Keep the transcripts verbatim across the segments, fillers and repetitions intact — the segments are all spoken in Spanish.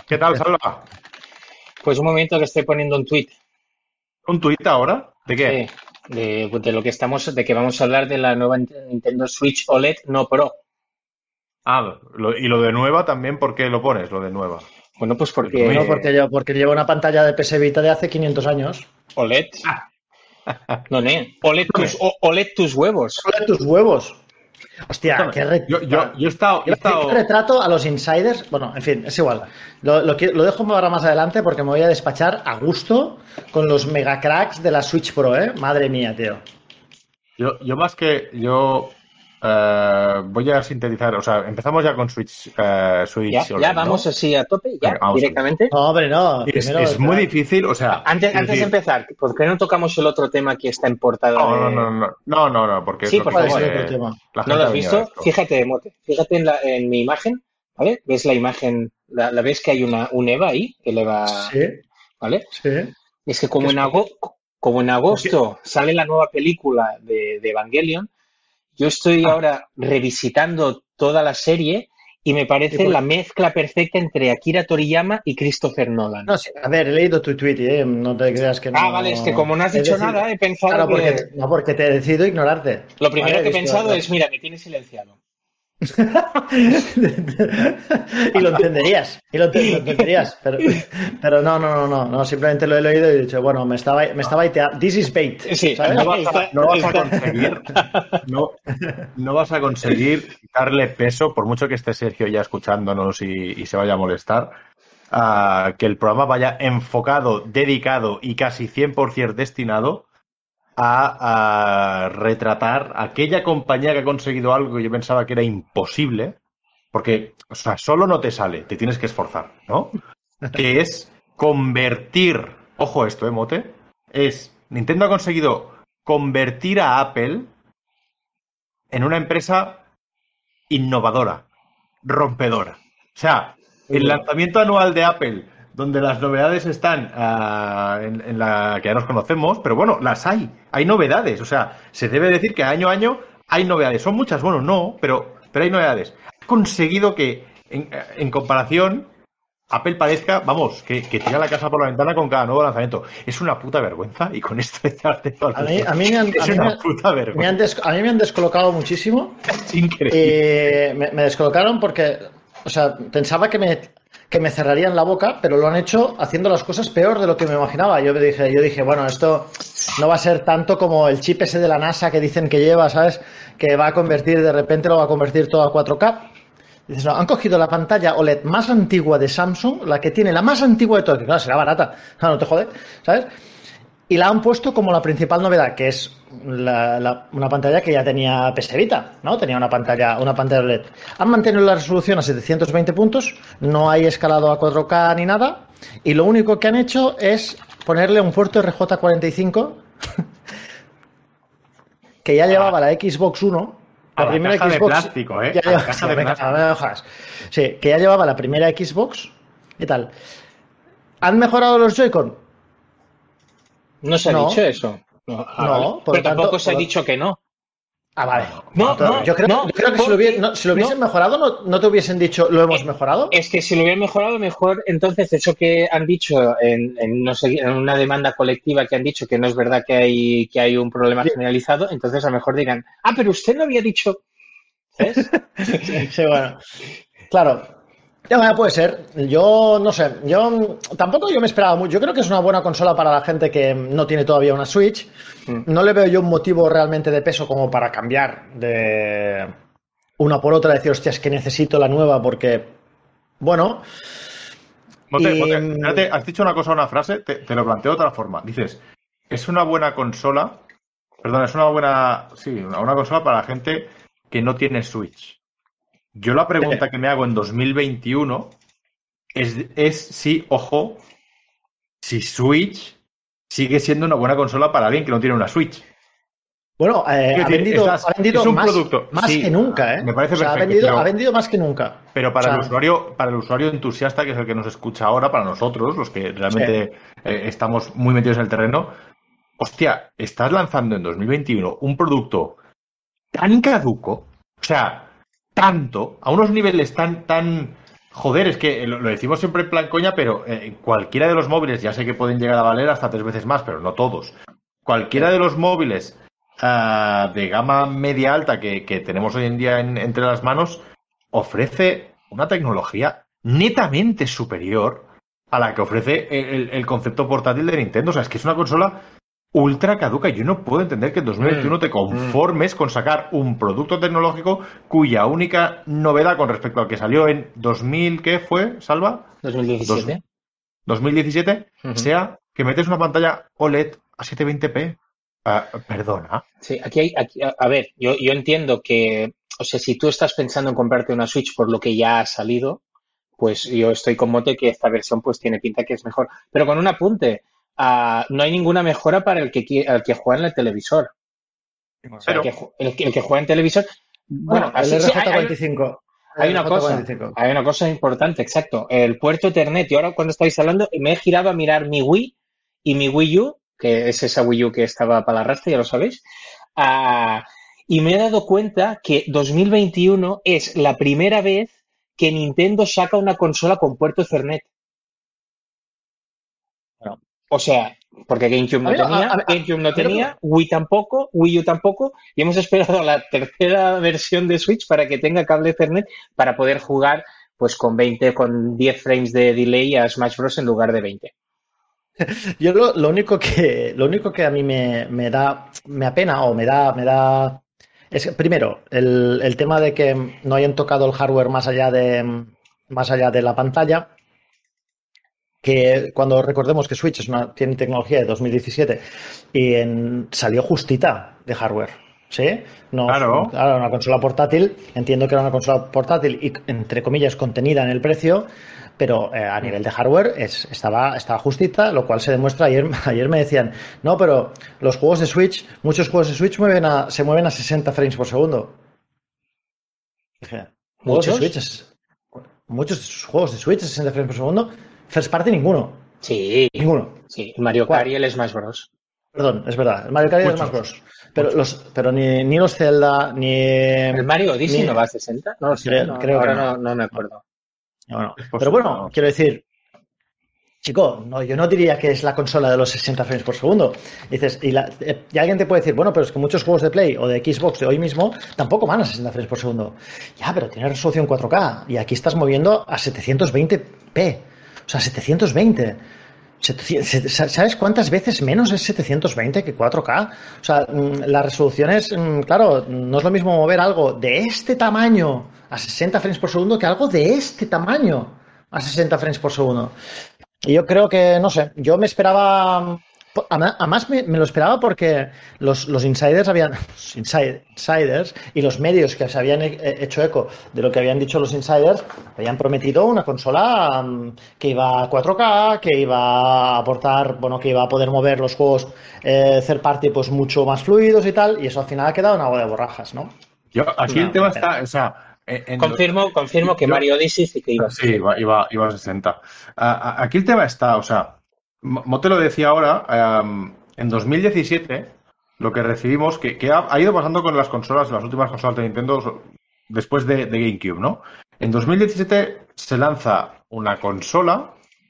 ¿Qué tal, Salva? Pues un momento que estoy poniendo un tweet. ¿Un tuit ahora? ¿De qué? Sí, de, de lo que estamos, de que vamos a hablar de la nueva Nintendo Switch O L E D no Pro. Ah, lo- y lo de nueva también, ¿por qué lo pones, lo de nueva? Bueno, pues Bueno, porque porque, yo, porque lleva una pantalla de P S Vita de hace quinientos años. O L E D, no, ne, O L E D tus, Escúchame, o- OLED tus huevos. Hola, tus huevos. Hostia, escúchame. qué re- Yo, yo, yo he estado, he Iba a decir, qué estado... retrato a los insiders. Bueno, en fin, es igual. Lo, lo, que- lo dejo para más adelante porque me voy a despachar a gusto con los mega cracks de la Switch Pro, ¿eh? Madre mía, tío. Yo, yo más que... Yo eh, voy a sintetizar, o sea, empezamos ya con Switch, eh, Ya, Switch ya O L E D, ¿no? vamos así a tope, ya, Venga, vamos allá. directamente. No, hombre, no. Es, Primero, es muy difícil, o sea... Antes, quiero antes de decir, empezar, ¿por qué no tocamos el otro tema que está en portada no, no, de... no, no, no, no, no, porque es Sí, lo por que ¿cuál es favor. el quiere- otro tema? la ¿No gente lo ha has venido a visto? esto. Fíjate, Mote, fíjate en, la, en mi imagen, ¿vale? ¿Ves la imagen? La, la ves que hay una, un EVA ahí, que le va, Sí, ¿vale? sí. Es que como ¿Qué en, es? ago- como en agosto sale la nueva película de, de Evangelion, yo estoy Ah, ahora revisitando toda la serie y me ¿Y parece por- la mezcla perfecta entre Akira Toriyama y Christopher Nolan. No, sí, a ver, he leído tu tweet, ¿eh? No te creas que no. Ah, vale, es que como no has He dicho decidido- nada, he pensado Claro, porque, que... no, porque te decido ignorarte. Lo primero Vale, que he visto- pensado es, mira, me tienes silenciado. y lo entenderías, y lo, ente- lo entenderías, pero, pero no, no, no, no, no, simplemente lo he leído y he dicho, bueno, me estaba, me estaba iteando, this is bait, Sí, ¿sabes? no vas a, está- no vas a está- conseguir no, no vas a conseguir darle peso, por mucho que esté Sergio ya escuchándonos y, y se vaya a molestar, a que el programa vaya enfocado, dedicado y casi cien por ciento destinado a, a retratar aquella compañía que ha conseguido algo que yo pensaba que era imposible, porque, o sea, solo no te sale, te tienes que esforzar, ¿no? Que es convertir, ojo esto, ¿eh, Mote? Es, Nintendo ha conseguido convertir a Apple en una empresa innovadora, rompedora. O sea, Muy el bien. lanzamiento anual de Apple, donde las novedades están ah, en, en la que ya nos conocemos, pero bueno, las hay, hay novedades. O sea, se debe decir que año a año hay novedades. Son muchas, bueno, no, pero, pero hay novedades. Ha conseguido que, en, en comparación, Apple parezca, vamos, que, que tira la casa por la ventana con cada nuevo lanzamiento. Es una puta vergüenza y con esto ya te A mí, a mí me han, es a mí una me- puta me han vergüenza. des- a mí me han descolocado muchísimo. Es increíble. Eh, me, me descolocaron porque, o sea, pensaba que me, que me cerrarían la boca, pero lo han hecho haciendo las cosas peor de lo que me imaginaba. Yo dije, yo dije, bueno, esto no va a ser tanto como el chip ese de la NASA que dicen que lleva, ¿sabes? Que va a convertir, de repente lo va a convertir todo a cuatro K. Dices, no, han cogido la pantalla O L E D más antigua de Samsung, la que tiene la más antigua de todas, que claro, será barata, no, no te jode, ¿sabes? Y la han puesto como la principal novedad, que es la- la- una pantalla que ya tenía P S Vita, ¿no? Tenía una pantalla, una pantalla O L E D. Han mantenido la resolución a setecientos veinte puntos, no hay escalado a cuatro K ni nada, y lo único que han hecho es ponerle un puerto R J cuarenta y cinco que ya llevaba la Xbox One. A La la primera caja de Xbox. plástico, ¿eh? Ya A la lleva- caja de venga, plástico. no me jodas. Sí, que ya llevaba la primera Xbox y tal. ¿Han mejorado los Joy-Con? No se ha No. dicho eso. No, ah, No, vale. por Pero lo tanto- tampoco se ha por lo- dicho que no. Ah, vale. No, Entonces, no, yo creo, no, yo creo que si lo, hubiesen, no, si lo hubiesen no. mejorado, no, no te hubiesen dicho, ¿lo hemos mejorado? Es que si lo hubieran mejorado, mejor, entonces eso que han dicho en, en, no sé, en una demanda colectiva que han dicho que no es verdad que hay, que hay un problema Sí. generalizado, entonces a lo mejor dirán, ah, pero usted no había dicho, ¿sabes? Sí, bueno. Claro. Ya, bueno, puede ser. Yo no sé. Yo tampoco yo me esperaba mucho. Yo creo que es una buena consola para la gente que no tiene todavía una Switch. Mm. No le veo yo un motivo realmente de peso como para cambiar de una por otra, decir, hostia, es que necesito la nueva porque, bueno, Mote, y- Mote, espérate, has dicho una cosa, una frase, te, te lo planteo de otra forma. Dices, es una buena consola, perdón, es una buena, sí, una, una consola para la gente que no tiene Switch. Yo la pregunta que me hago en dos mil veintiuno es, es si, ojo, si Switch sigue siendo una buena consola para alguien que no tiene una Switch. bueno, eh, Quiero ha decir, vendido, estás- ha vendido es un más, producto, más sí, que nunca, ¿eh? me parece O sea, ha perfecto, vendido, pero- ha vendido más que nunca. Pero para O sea, el usuario, para el usuario entusiasta, que es el que nos escucha ahora, para nosotros, los que realmente eh, estamos muy metidos en el terreno, hostia, estás lanzando en dos mil veintiuno un producto tan caduco, o sea, tanto, a unos niveles tan, tan, joder, es que lo, lo decimos siempre en plan coña, pero eh, cualquiera de los móviles, ya sé que pueden llegar a valer hasta tres veces más, pero no todos. Cualquiera de los móviles uh, de gama media alta que, que tenemos hoy en día en, entre las manos ofrece una tecnología netamente superior a la que ofrece el, el concepto portátil de Nintendo. O sea, es que es una consola ultra caduca. Yo no puedo entender que en dos mil veintiuno te conformes con sacar un producto tecnológico cuya única novedad con respecto al que salió en dos mil, ¿qué fue, Salva? dos mil diecisiete. dos mil diecisiete Uh-huh. sea que metes una pantalla O L E D a setecientos veinte p. Uh, perdona. Sí, aquí hay, aquí, a, a ver, yo, yo entiendo que, o sea, si tú estás pensando en comprarte una Switch por lo que ya ha salido, pues yo estoy con Mote que esta versión pues tiene pinta que es mejor. Pero con un apunte, uh, no hay ninguna mejora para el que, el que juega en el televisor. O sea, Pero, el, que, el, el que juega en televisor, bueno, bueno el así, R J cuarenta y sí, cinco. hay, hay una cosa, hay una cosa importante, exacto, el puerto Ethernet. Y ahora cuando estáis hablando, me he girado a mirar mi Wii y mi Wii U, que es esa Wii U que estaba para la arrastre, ya lo sabéis, uh, y me he dado cuenta que dos mil veintiuno es la primera vez que Nintendo saca una consola con puerto Ethernet. Bueno. O sea, porque GameCube no a mí, tenía, a, a, GameCube no a, tenía, Wii tampoco, Wii U tampoco, y hemos esperado a la tercera versión de Switch para que tenga cable Ethernet para poder jugar pues con veinte, con diez frames de delay a Smash Bros. En lugar de veinte. Yo lo, lo único que lo único que a mí me, me da me apena o me da me da es primero el, el tema de que no hayan tocado el hardware más allá de más allá de la pantalla, que cuando recordemos que Switch es una, tiene tecnología de dos mil diecisiete y en, salió justita de hardware, ¿sí? No, claro. Claro, una consola portátil, entiendo que era una consola portátil y entre comillas contenida en el precio, pero eh, a nivel de hardware es, estaba, estaba justita, lo cual se demuestra. Ayer, ayer me decían, no, pero los juegos de Switch, muchos juegos de Switch mueven a, se mueven a sesenta frames por segundo. Dije, ¿juegos ¿Muchos? de Switch? Es, muchos juegos de Switch a sesenta frames por segundo. First party ninguno. Sí. Ninguno. Sí, Mario Kart y el Smash Bros. Perdón, es verdad. El Mario Kart y el Smash Bros. Pero, los, pero ni, ni los Zelda, ni... ¿El Mario Odyssey ni, no va a sesenta? No lo sé, creo, no, creo ahora que no. no, no me acuerdo. No, no. Pero bueno, quiero decir, chico, no, yo no diría que es la consola de los sesenta frames por segundo. Dices, y, la, y alguien te puede decir, bueno, pero es que muchos juegos de Play o de Xbox de hoy mismo tampoco van a sesenta frames por segundo. Ya, pero tiene resolución cuatro K y aquí estás moviendo a setecientos veinte p. O sea, setecientos veinte. ¿Sabes cuántas veces menos es setecientos veinte que cuatro K? O sea, la resolución es, claro, no es lo mismo mover algo de este tamaño a sesenta frames por segundo que algo de este tamaño a sesenta frames por segundo. Y yo creo que, no sé, yo me esperaba... Además me, me lo esperaba porque los, los insiders habían los insiders y los medios que se habían hecho eco de lo que habían dicho los insiders habían prometido una consola um, que iba a cuatro K, que iba a aportar, bueno, que iba a poder mover los juegos eh, third party pues mucho más fluidos y tal, y eso al final ha quedado una bola de borrajas, ¿no? Yo, aquí no, el tema no, está, o sea, en confirmo, los, confirmo que yo, Mario Odyssey sí que iba a sí, iba, iba, iba a sesenta. Uh, aquí el tema está, o sea, Mote lo decía ahora, um, en dos mil diecisiete lo que recibimos, que, que ha, ha ido pasando con las consolas, las últimas consolas de Nintendo después de, de GameCube, ¿no? En dos mil diecisiete se lanza una consola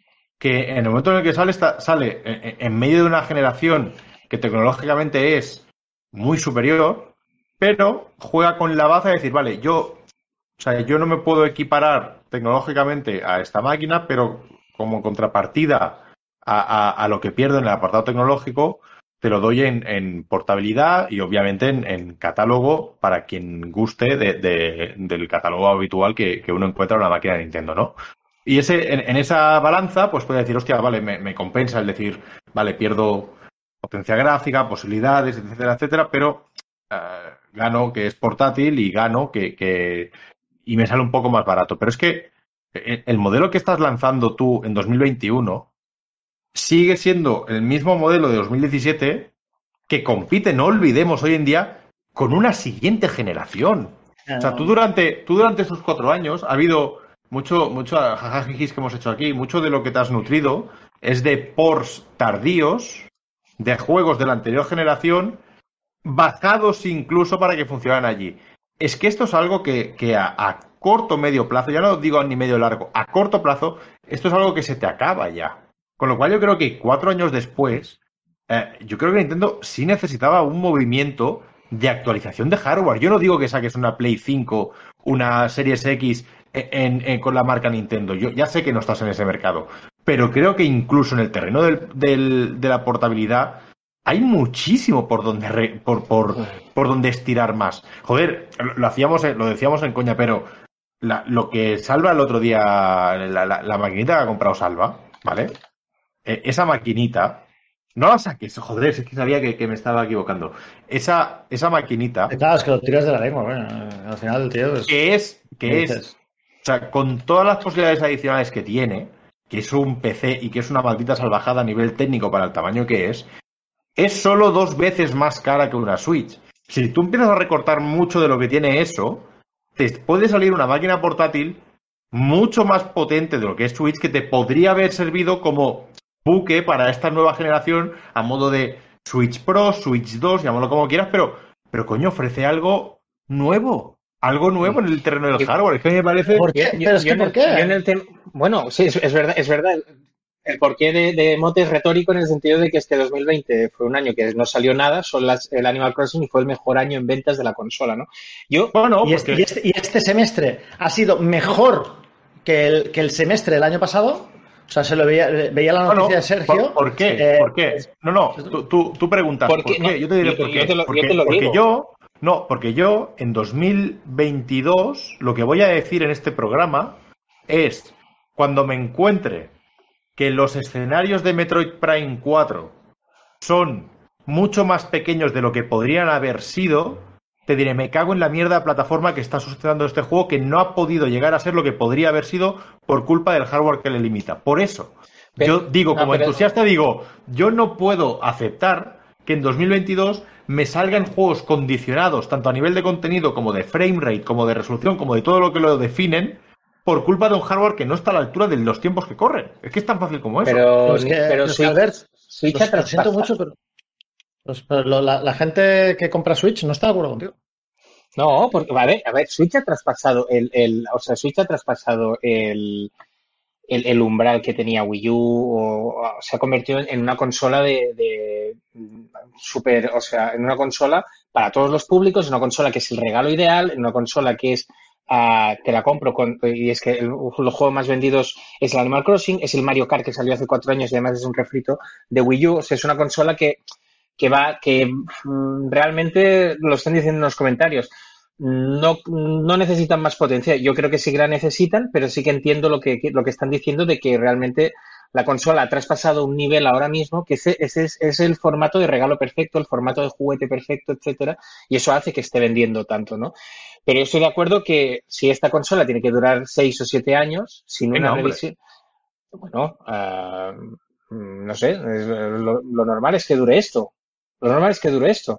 que en el momento en el que sale, está, sale en, en medio de una generación que tecnológicamente es muy superior, pero juega con la baza de decir, vale, yo, o sea, yo no me puedo equiparar tecnológicamente a esta máquina, pero como contrapartida A, a, a lo que pierdo en el apartado tecnológico, te lo doy en, en portabilidad y obviamente en, en catálogo para quien guste de, de, del catálogo habitual que, que uno encuentra en una máquina de Nintendo, ¿no? Y ese, en, en esa balanza, pues puede decir, hostia, vale, me, me compensa el decir, vale, pierdo potencia gráfica, posibilidades, etcétera, etcétera, pero uh, gano que es portátil y gano que, que... y me sale un poco más barato. Pero es que el modelo que estás lanzando tú en dos mil veintiuno sigue siendo el mismo modelo de dos mil diecisiete que compite, no olvidemos hoy en día, con una siguiente generación. O sea, tú durante, tú durante estos cuatro años ha habido mucho, mucho jajajijis que hemos hecho aquí, mucho de lo que te has nutrido es de ports tardíos de juegos de la anterior generación bajados incluso para que funcionaran allí. es que esto es algo que, que a, a corto medio plazo, ya no digo ni medio largo, a corto plazo, esto es algo que se te acaba ya. Con lo cual yo creo que cuatro años después, eh, yo creo que Nintendo sí necesitaba un movimiento de actualización de hardware. Yo no digo que saques una Play cinco, una Series X en, en, con la marca Nintendo. Yo ya sé que no estás en ese mercado, pero creo que incluso en el terreno del, del, de la portabilidad hay muchísimo por donde re, por, por, por donde estirar más. Joder, lo, lo hacíamos, lo decíamos en coña, pero la, lo que Salva el otro día, la, la, la maquinita que ha comprado Salva, ¿vale? Eh, esa maquinita, no la saques, joder, es que sabía que, que me estaba equivocando. Esa, esa maquinita. Claro, es que lo tiras de la lengua, bueno, al final, tío. Pues, que es, que es, o sea, con todas las posibilidades adicionales que tiene, que es un P C y que es una maldita salvajada a nivel técnico para el tamaño que es, es solo dos veces más cara que una Switch. Si tú empiezas a recortar mucho de lo que tiene eso, te puede salir una máquina portátil mucho más potente de lo que es Switch, que te podría haber servido como buque para esta nueva generación a modo de Switch Pro, Switch dos, llámalo como quieras, pero, pero coño, ofrece algo nuevo. Algo nuevo en el terreno del hardware. Es que me parece... ¿Por qué? Pero es que, ¿por qué? Bueno, sí, es, es verdad, es verdad. El porqué de, de Mote es retórico en el sentido de que este dos mil veinte fue un año que no salió nada, son las, el Animal Crossing, y fue el mejor año en ventas de la consola, ¿no? Yo, bueno, y, porque... este, y, este, y este semestre ha sido mejor que el, que el semestre del año pasado. O sea, se lo veía, veía la noticia no, no, de Sergio. ¿Por, ¿Por qué? Eh, ¿Por qué? No, no, tú, tú, tú preguntas ¿por qué? ¿Por qué? No, yo te diré por qué. Yo te lo, porque, yo te lo porque yo, no, porque yo en dos mil veintidós lo que voy a decir en este programa es cuando me encuentre que los escenarios de Metroid Prime cuatro son mucho más pequeños de lo que podrían haber sido, te diré, me cago en la mierda plataforma que está sustentando este juego, que no ha podido llegar a ser lo que podría haber sido por culpa del hardware que le limita. Por eso, pero, yo digo, como no, entusiasta, es... digo, yo no puedo aceptar que en dos mil veintidós me salgan juegos condicionados, tanto a nivel de contenido como de frame rate, como de resolución, como de todo lo que lo definen, por culpa de un hardware que no está a la altura de los tiempos que corren. Es que es tan fácil como eso. Pero, pero, es que, pero Switch, Albert, Switch lo, lo siento mucho, pero, pues, pero lo, la, la gente que compra Switch no está de acuerdo contigo. No, porque, a ver, a ver, Switch ha traspasado el, el o sea, Switch ha traspasado el, el, el umbral que tenía Wii U, o, o se ha convertido en una consola de, de super, o sea, en una consola para todos los públicos, en una consola que es el regalo ideal, en una consola que es Uh, te la compro con, y es que el, los juegos más vendidos es el Animal Crossing, es el Mario Kart que salió hace cuatro años y además es un refrito de Wii U. O sea, es una consola que, que va, que mm, realmente lo están diciendo en los comentarios, no, no necesitan más potencia. Yo creo que sí que la necesitan, pero sí que entiendo lo que, lo que están diciendo de que realmente la consola ha traspasado un nivel ahora mismo que ese, ese es, es el formato de regalo perfecto, el formato de juguete perfecto, etcétera, y eso hace que esté vendiendo tanto, ¿no? Pero yo estoy de acuerdo que si esta consola tiene que durar seis o siete años sin una Venga, revisión, bueno, uh, no sé, lo, lo normal es que dure esto. Lo normal es que dure esto.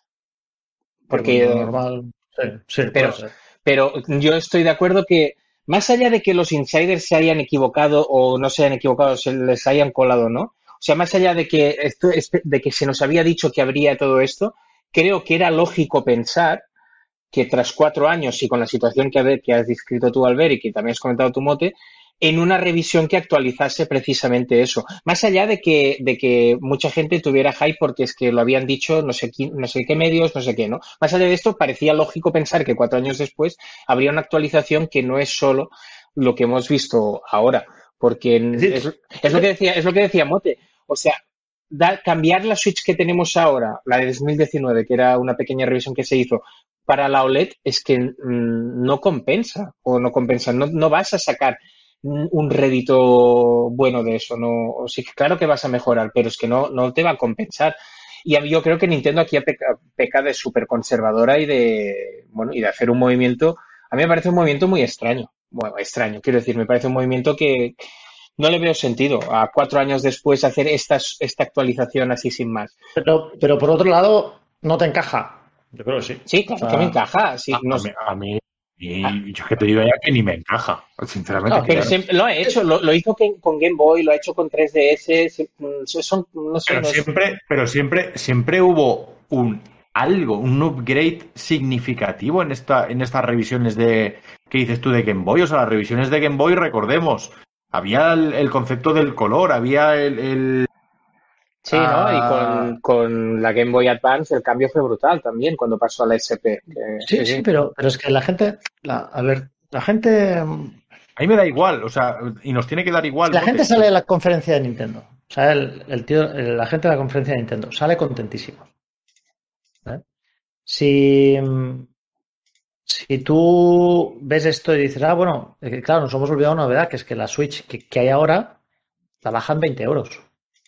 Porque, lo normal, sí, sí, pero, pero yo estoy de acuerdo que más allá de que los insiders se hayan equivocado o no se hayan equivocado, se les hayan colado, ¿no? O sea, más allá de que, esto, de que se nos había dicho que habría todo esto, creo que era lógico pensar que tras cuatro años y con la situación que, que has descrito tú, Albert, y que también has comentado tu Mote, en una revisión que actualizase precisamente eso. Más allá de que, de que mucha gente tuviera hype porque es que lo habían dicho no sé, qué, no sé qué medios, no sé qué, ¿no? Más allá de esto, parecía lógico pensar que cuatro años después habría una actualización que no es solo lo que hemos visto ahora. Porque es, es, lo, que decía, es lo que decía Mote. O sea, da, cambiar la Switch que tenemos ahora, la de dos mil diecinueve, que era una pequeña revisión que se hizo, para la O L E D, es que mmm, no compensa, o no compensa, no, no vas a sacar un rédito bueno de eso, no, sí, claro que vas a mejorar, pero es que no, no te va a compensar. Y yo creo que Nintendo aquí peca, peca de súper conservadora y de, bueno, y de hacer un movimiento, a mí me parece un movimiento muy extraño, bueno, extraño, quiero decir, me parece un movimiento que no le veo sentido a cuatro años después hacer esta, esta actualización así sin más. Pero, pero por otro lado, no te encaja. Yo creo que sí. Sí, claro, o sea, que me encaja. Sí, a, no a, mí, a mí, y yo que te digo ya que ni me encaja, sinceramente. No, pero siempre, lo ha hecho, lo, lo hizo que, con Game Boy, lo ha hecho con tres D S, son, no sé, pero no siempre, sé. pero siempre, siempre hubo un algo, un upgrade significativo en esta, en estas revisiones de, ¿qué dices tú de Game Boy? O sea, las revisiones de Game Boy, recordemos, había el, el concepto del color, había el... el sí, ¿no? Uh... Y con, con la Game Boy Advance el cambio fue brutal también cuando pasó a la S P. Que, sí, sí, sí, pero, pero es que la gente, la, a ver, la gente... A mí me da igual, o sea, y nos tiene que dar igual. La gente sale de la conferencia de Nintendo, o sea, el, el tío, el, la gente de la conferencia de Nintendo sale contentísimo. ¿Eh? Si, si tú ves esto y dices, ah, bueno, claro, nos hemos olvidado una novedad, que es que la Switch que, que hay ahora la bajan veinte euros.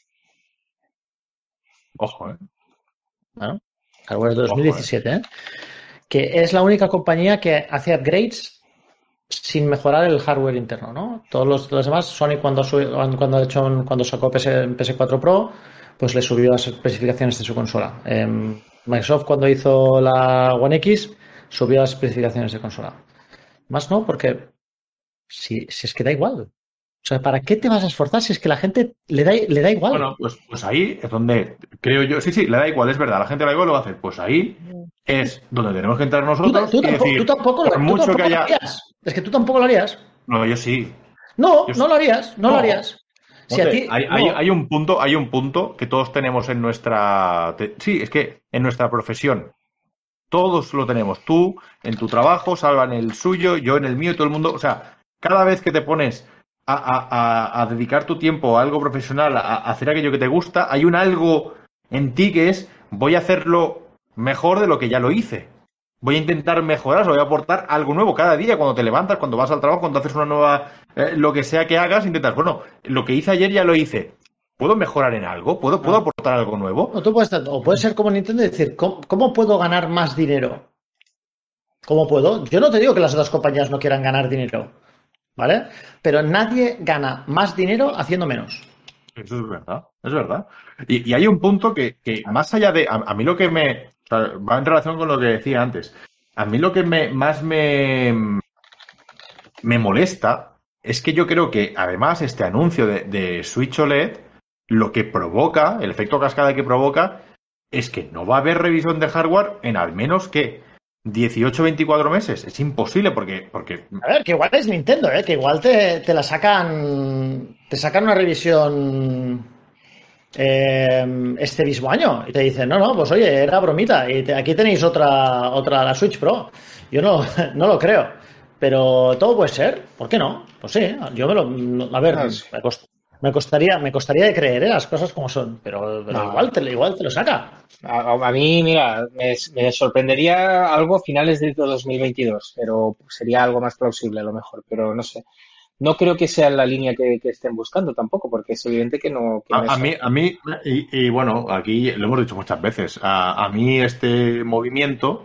Ojo, ¿eh? Bueno, hardware de dos mil diecisiete, Ojo, ¿eh? Que es la única compañía que hace upgrades sin mejorar el hardware interno, ¿no? Todos los, los demás, Sony cuando, cuando, ha hecho, cuando sacó P S cuatro Pro, pues le subió las especificaciones de su consola. Eh, Microsoft cuando hizo la One X subió las especificaciones de consola. Más no, porque si, si es que da igual. O sea, ¿para qué te vas a esforzar si es que la gente le da, le da igual? Bueno, pues, pues ahí es donde creo yo, sí, sí, le da igual, es verdad, la gente le da igual, lo va a hacer. Pues ahí es donde tenemos que entrar nosotros tú, tú y tampoco, decir, tú tampoco, por tú mucho tampoco que haya... lo harías. Es que tú tampoco lo harías. No, yo sí. No, yo no sí. lo harías, no, no lo harías. Si Hombre, a ti, hay, no. hay, hay un punto, hay un punto que todos tenemos en nuestra, te, sí, es que en nuestra profesión. Todos lo tenemos. Tú en tu trabajo, Salva en el suyo, yo en el mío y todo el mundo. O sea, cada vez que te pones a, a, a, a dedicar tu tiempo a algo profesional, a, a hacer aquello que te gusta, hay un algo en ti que es voy a hacerlo mejor de lo que ya lo hice. Voy a intentar mejorar, voy a aportar algo nuevo cada día, cuando te levantas, cuando vas al trabajo, cuando haces una nueva... Eh, lo que sea que hagas, intentas, bueno, lo que hice ayer ya lo hice. ¿Puedo mejorar en algo? ¿Puedo, ¿puedo aportar algo nuevo? No, tú puedes, o puedes ser como Nintendo y decir, ¿cómo, ¿cómo puedo ganar más dinero? ¿Cómo puedo? Yo no te digo que las otras compañías no quieran ganar dinero, ¿vale? Pero nadie gana más dinero haciendo menos. Eso es verdad, es verdad. Y, y hay un punto que, que más allá de... A, a mí lo que me... O sea, va en relación con lo que decía antes. A mí lo que me, más me, me molesta es que yo creo que además este anuncio de, de Switch O L E D lo que provoca, el efecto cascada que provoca, es que no va a haber revisión de hardware en al menos que dieciocho a veinticuatro meses. Es imposible porque, porque... A ver, que igual es Nintendo, ¿eh? Que igual te, te la sacan... Te sacan una revisión eh, este mismo año y te dicen, no, no, pues oye, era bromita y te, aquí tenéis otra, otra, la Switch Pro. Yo no, no lo creo. Pero todo puede ser. ¿Por qué no? Pues sí, yo me lo... A ver, no, sí. me, cost, me, costaría, me costaría de creer, ¿eh? Las cosas como son. Pero, pero no. igual, te, igual te lo saca. A, a mí, mira, me, me sorprendería algo a finales de dos mil veintidós, pero sería algo más plausible a lo mejor, pero no sé. No creo que sea la línea que, que estén buscando tampoco, porque es evidente que no... Que a, no a mí, a mí y, y bueno, aquí lo hemos dicho muchas veces, a, a mí este movimiento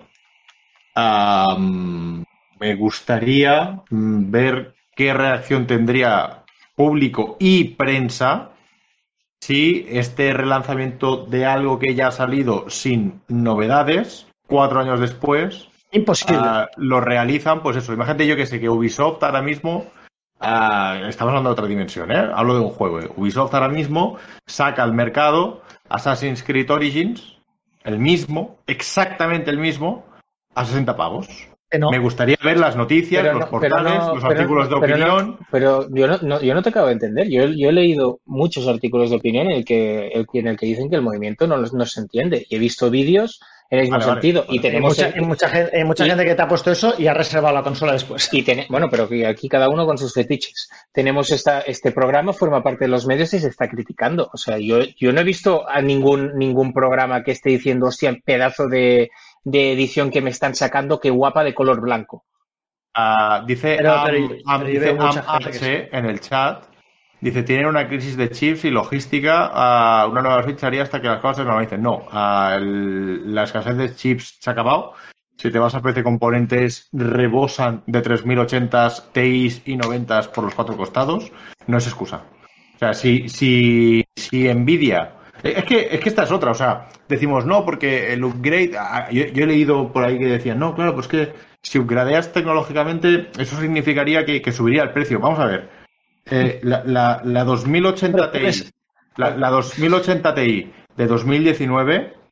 um, me gustaría ver qué reacción tendría público y prensa si este relanzamiento de algo que ya ha salido sin novedades, cuatro años después, imposible. Uh, lo realizan, pues eso, imagínate yo que sé, que Ubisoft ahora mismo, uh, estamos hablando de otra dimensión, ¿eh? Hablo de un juego, ¿eh? Ubisoft ahora mismo saca al mercado Assassin's Creed Origins, el mismo, exactamente el mismo, a sesenta pavos. No. Me gustaría ver las noticias, pero los no, portales, no, los artículos pero, de opinión. Pero, no, pero yo, no, no, yo no te acabo de entender. Yo, yo he leído muchos artículos de opinión en el que, el, en el que dicen que el movimiento no, no se entiende. Y he visto vídeos en el mismo vale, sentido. Vale, vale. Y tenemos hay mucha, el, hay mucha, gente, hay mucha y, gente que te ha puesto eso y ha reservado la consola después. Y ten, bueno, pero que aquí cada uno con sus fetiches. Tenemos esta, este programa, forma parte de los medios y se está criticando. O sea, yo, yo no he visto a ningún, ningún programa que esté diciendo, hostia, pedazo de, de edición que me están sacando, qué guapa de color blanco. Uh, dice pero, Am, pero, Am, pero dice Am H en el chat, dice, tienen una crisis de chips y logística, uh, una nueva Switch haría hasta que las cosas se normalicen. No, uh, el, la escasez de chips se ha acabado. Si te vas a P C Componentes, rebosan de tres mil ochenta Ti y noventa por los cuatro costados. No es excusa. O sea, si, si, si Nvidia... Es que, es que esta es otra, o sea, decimos no, porque el upgrade... Yo, yo he leído por ahí que decían, no, claro, pues que si upgradeas tecnológicamente, eso significaría que, que subiría el precio. Vamos a ver, eh, la, la, la dos mil ochenta Ti, la, la dos mil ochenta Ti de dos mil diecinueve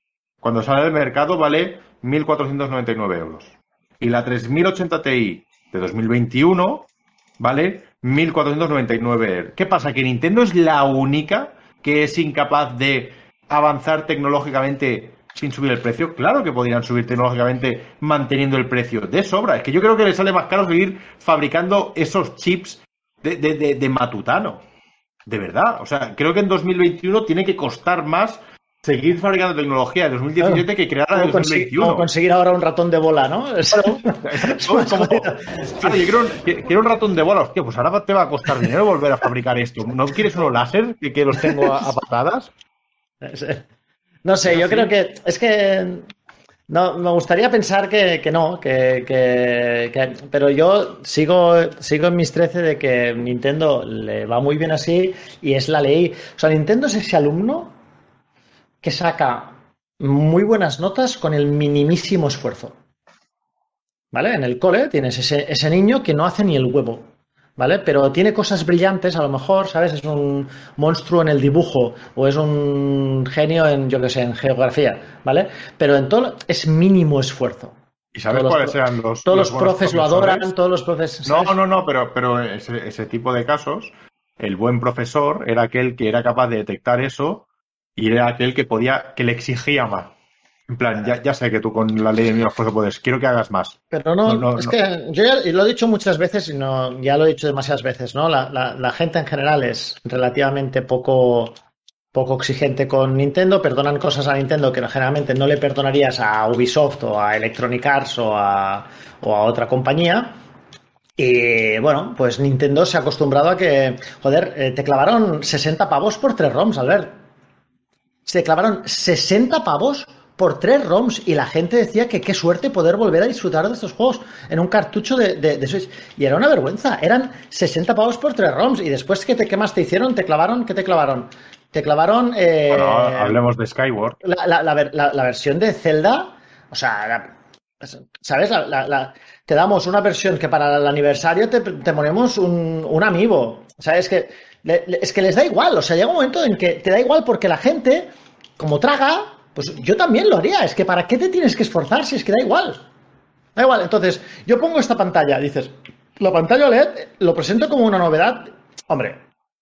cuando sale del mercado, vale mil cuatrocientos noventa y nueve euros. Y la tres mil ochenta Ti de dos mil veintiuno vale mil cuatrocientos noventa y nueve euros. ¿Qué pasa? ¿Que Nintendo es la única que es incapaz de avanzar tecnológicamente sin subir el precio? Claro que podrían subir tecnológicamente manteniendo el precio de sobra. Es que yo creo que les sale más caro seguir fabricando esos chips de, de, de, de matutano. De verdad. O sea, creo que en dos mil veintiuno tiene que costar más seguir fabricando tecnología de dos mil diecisiete claro, que crear la de dos mil veintiuno. Como conseguir ahora un ratón de bola, ¿no? Claro, como, como, claro, yo quiero un, quiero un ratón de bola. Hostia, pues ahora te va a costar dinero volver a fabricar esto. ¿No quieres unos láser que, que los tengo a, a patadas? No sé, yo creo que es que no me gustaría pensar que, que no, que, que, que pero yo sigo sigo en mis trece de que Nintendo le va muy bien así y es la ley. O sea, Nintendo es ese alumno que saca muy buenas notas con el minimísimo esfuerzo. ¿Vale? En el cole tienes ese, ese niño que no hace ni el huevo. ¿Vale? Pero tiene cosas brillantes, a lo mejor, ¿sabes? Es un monstruo en el dibujo o es un genio en, yo qué sé, en geografía, ¿vale? Pero en todo es mínimo esfuerzo. ¿Y sabes cuáles eran los Todos los, los profes lo adoran, todos los profes... ¿sabes? No, no, no, pero, pero ese, ese tipo de casos, el buen profesor era aquel que era capaz de detectar eso y era aquel que podía, que le exigía más. En plan, ya, ya sé que tú con la ley de mínimo esfuerzo puedes, quiero que hagas más. Pero no, no, no es no. que yo ya lo he dicho muchas veces y no, ya lo he dicho demasiadas veces, ¿no? La, la, la gente en general es relativamente poco, poco exigente con Nintendo, perdonan cosas a Nintendo que generalmente no le perdonarías a Ubisoft o a Electronic Arts o a, o a otra compañía. Y bueno, pues Nintendo se ha acostumbrado a que, joder, eh, te clavaron sesenta pavos por tres ROMs, Albert. Se clavaron sesenta pavos por tres ROMs y la gente decía que qué suerte poder volver a disfrutar de estos juegos en un cartucho de, de, de Switch. Y era una vergüenza, eran sesenta pavos por tres ROMs y después ¿qué, te, qué más te hicieron? ¿Te clavaron? ¿Qué te clavaron? Te clavaron... Eh, bueno, hablemos de Skyward. La, la, la, la, la versión de Zelda, o sea, la, ¿sabes? La, la, la, te damos una versión que para el aniversario te, te ponemos un, un amiibo. O sea, es que, le, es que les da igual, o sea, llega un momento en que te da igual porque la gente, como traga... Pues yo también lo haría. Es que ¿para qué te tienes que esforzar si es que da igual? Da igual. Entonces, yo pongo esta pantalla. Dices, la pantalla O L E D lo presento como una novedad. Hombre,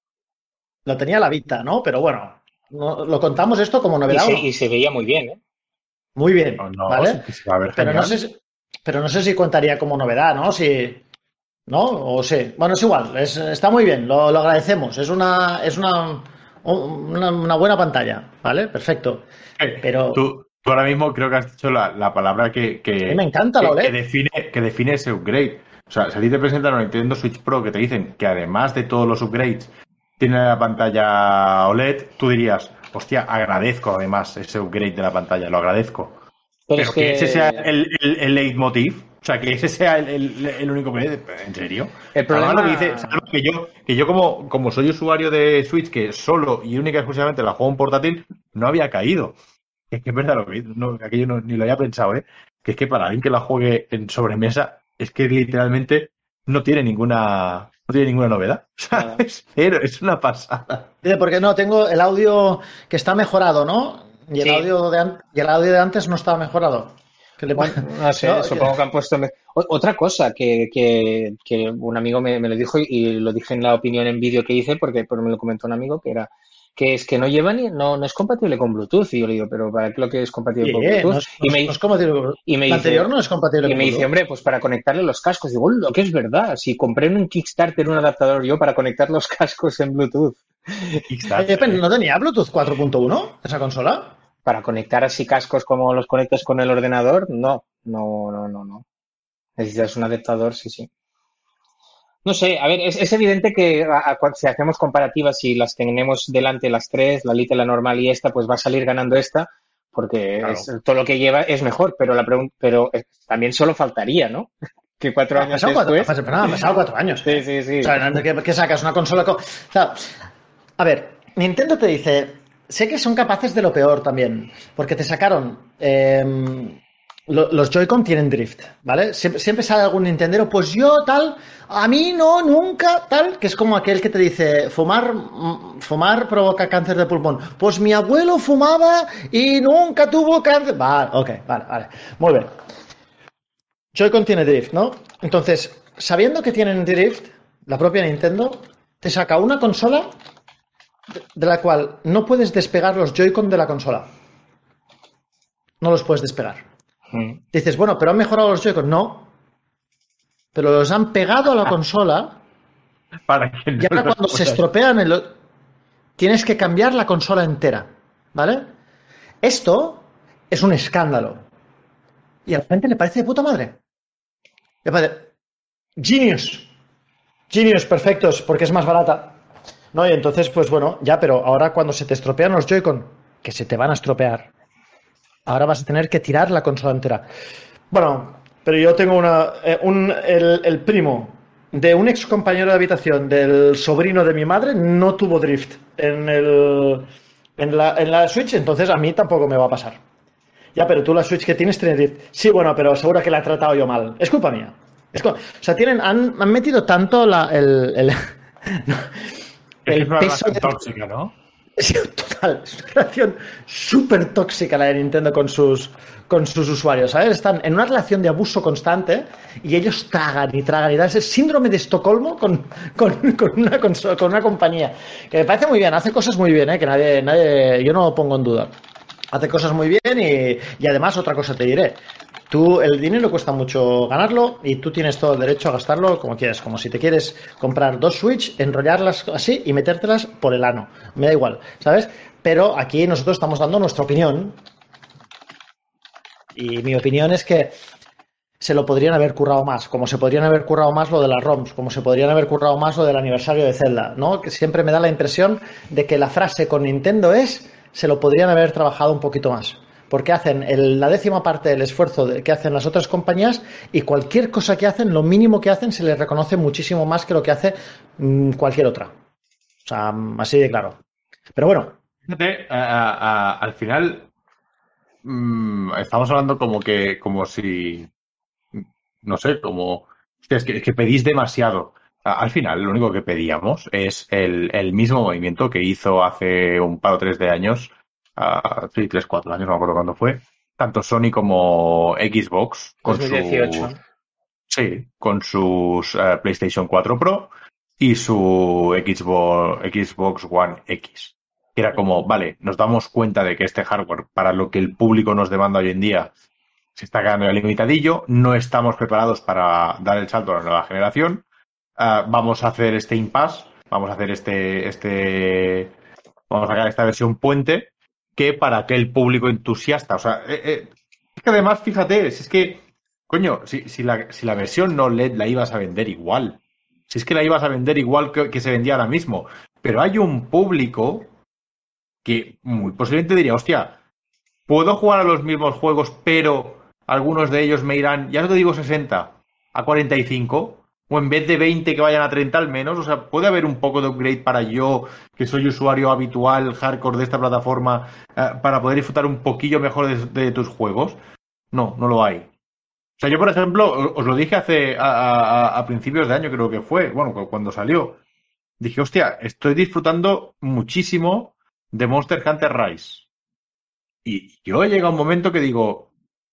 lo tenía la Vita, ¿no? Pero bueno, no, lo contamos esto como novedad. Y se, y se veía muy bien, ¿eh? Muy bien, no, no, ¿vale? Sí, sí, a ver, pero, no sé si, pero no sé si contaría como novedad, ¿no? Si... ¿No? O sí. Bueno, es igual. Es, está muy bien. Lo, lo agradecemos. Es una... Es una Una, una buena pantalla, ¿vale? Perfecto. Pero tú, tú ahora mismo creo que has dicho la, la palabra que, que, me encanta que, la O L E D. que define que define ese upgrade. O sea, si a ti te presentan una Nintendo Switch Pro que te dicen que además de todos los upgrades tiene la pantalla O L E D, tú dirías, hostia, agradezco además ese upgrade de la pantalla, lo agradezco. Pero, Pero que... que ese sea el, el, el leitmotiv. O sea, que ese sea el, el, el único medio. ¿En serio? El problema lo que dice, que yo, que yo como, como soy usuario de Switch, que solo y única y exclusivamente la juego en portátil, no había caído. Es que es verdad lo que no, aquello no, ni lo había pensado, ¿eh? Que es que para alguien que la juegue en sobremesa, es que literalmente no tiene ninguna, no tiene ninguna novedad. O sea, claro. es cero, es una pasada. Porque no, tengo el audio que está mejorado, ¿no? Y el, sí. audio, de, y el audio de antes no estaba mejorado. Le... Bueno, no sé, no, supongo que... que han puesto... Otra cosa que, que, que un amigo me, me lo dijo y lo dije en la opinión en vídeo que hice porque, porque me lo comentó un amigo que era que es que no lleva ni, no, no es compatible con Bluetooth. Y yo le digo, pero ¿para qué lo que es compatible sí, con Bluetooth? No es, y me, no es compatible con Bluetooth. Y me dice, anterior no es compatible con Bluetooth. Y me dice, hombre, pues para conectarle los cascos. Digo, lo que es verdad, si compré en un Kickstarter un adaptador yo para conectar los cascos en Bluetooth. Kickstarter. Eh, ¿No tenía Bluetooth cuatro punto uno esa consola? Para conectar así cascos como los conectas con el ordenador, no, no, no, no, no. Necesitas un adaptador, sí, sí. No sé, a ver, es, es evidente que a, a, si hacemos comparativas, si las tenemos delante las tres, la Lite, la normal y esta, pues va a salir ganando esta, porque claro. es, todo lo que lleva es mejor, pero la pregunta, pero eh, también solo faltaría, ¿no? Que cuatro no, años después... Cuatro, no, han pasado cuatro años. Sí, sí, sí. O sea, ¿qué, qué sacas? Una consola... Con... O sea, a ver, Nintendo te dice... Sé que son capaces de lo peor también, porque te sacaron eh, lo, los Joy-Con tienen drift, ¿vale? Siempre, siempre sale algún Nintendero, pues yo tal, a mí no, nunca, tal, que es como aquel que te dice, fumar, mm, fumar provoca cáncer de pulmón. Pues mi abuelo fumaba y nunca tuvo cáncer. Vale, ok, vale, vale. Muy bien. Joy-Con tiene drift, ¿no? Entonces, sabiendo que tienen drift, la propia Nintendo te saca una consola de la cual no puedes despegar los Joy-Con de la consola. No los puedes despegar. Mm. Dices, bueno, pero han mejorado los Joy-Con. No, pero los han pegado a la consola Para que no y ahora los cuando se puedas- estropean, el- tienes que cambiar la consola entera, ¿vale? Esto es un escándalo. Y a la gente le parece de puta madre. Le parece, genius. Genius, perfectos, porque es más barata. No, y entonces, pues bueno, ya, pero ahora cuando se te estropean los Joy-Con, que se te van a estropear, ahora vas a tener que tirar la consola entera. Bueno, pero yo tengo una. eh, un, el, el primo de un ex compañero de habitación del sobrino de mi madre no tuvo drift en, el, en, la, en la Switch, entonces a mí tampoco me va a pasar. Ya, pero tú la Switch que tienes tiene drift. Sí, bueno, pero seguro que la he tratado yo mal. Es culpa mía. Es culpa- O sea, tienen, han, han metido tanto la, el, el, Es el una peso relación de tóxica, ¿no? Sí, total, es una relación súper tóxica la de Nintendo con sus, con sus usuarios, ¿sabes? Están en una relación de abuso constante y ellos tragan y tragan y dan ese síndrome de Estocolmo con, con, con una, conso- con una compañía. Que me parece muy bien, hace cosas muy bien, ¿eh? Que nadie, nadie, yo no lo pongo en duda. Hace cosas muy bien y, y además otra cosa te diré. Tú, el dinero cuesta mucho ganarlo y tú tienes todo el derecho a gastarlo como quieras. Como si te quieres comprar dos Switch, enrollarlas así y metértelas por el ano. Me da igual, ¿sabes? Pero aquí nosotros estamos dando nuestra opinión y mi opinión es que se lo podrían haber currado más, como se podrían haber currado más lo de las ROMs, como se podrían haber currado más lo del aniversario de Zelda, ¿no? Que siempre me da la impresión de que la frase con Nintendo es se lo podrían haber trabajado un poquito más. Porque hacen el- la décima parte del esfuerzo de- que hacen las otras compañías y cualquier cosa que hacen, lo mínimo que hacen, se les reconoce muchísimo más que lo que hace mm, cualquier otra. O sea, mm, así de claro. Pero bueno, Fíjate, a- a- a- al final mm, estamos hablando como que, como si, no sé, como, hostia, es que, es que pedís demasiado. A- Al final, lo único que pedíamos es el, el mismo movimiento que hizo hace un par o tres de años, ah, sí, tres, cuatro años, no me acuerdo cuándo fue, tanto Sony como Xbox con dos mil dieciocho. sus, sí, con sus eh, PlayStation cuatro Pro y su Xbox, Xbox One X. Que era como, vale, nos damos cuenta de que este hardware, para lo que el público nos demanda hoy en día, se está quedando ya limitadillo, no estamos preparados para dar el salto a la nueva generación. Ah, vamos a hacer este impasse, vamos a hacer este, este, vamos a sacar esta versión puente que para aquel público entusiasta, o sea, eh, eh, es que además, fíjate, si es que, coño, si, si, la, si la versión no L E D la ibas a vender igual, si es que la ibas a vender igual que, que se vendía ahora mismo, pero hay un público que muy posiblemente diría, hostia, puedo jugar a los mismos juegos, pero algunos de ellos me irán, ya no te digo sesenta, a cuarenta y cinco, o en vez de veinte que vayan a treinta al menos, o sea, puede haber un poco de upgrade para yo, que soy usuario habitual, hardcore de esta plataforma, eh, para poder disfrutar un poquillo mejor de, de tus juegos. No, no lo hay. O sea, yo, por ejemplo, os lo dije hace, a, a- a principios de año, creo que fue, bueno, cu- cuando salió. Dije, hostia, estoy disfrutando muchísimo de Monster Hunter Rise. Y yo he llegado a un momento que digo, o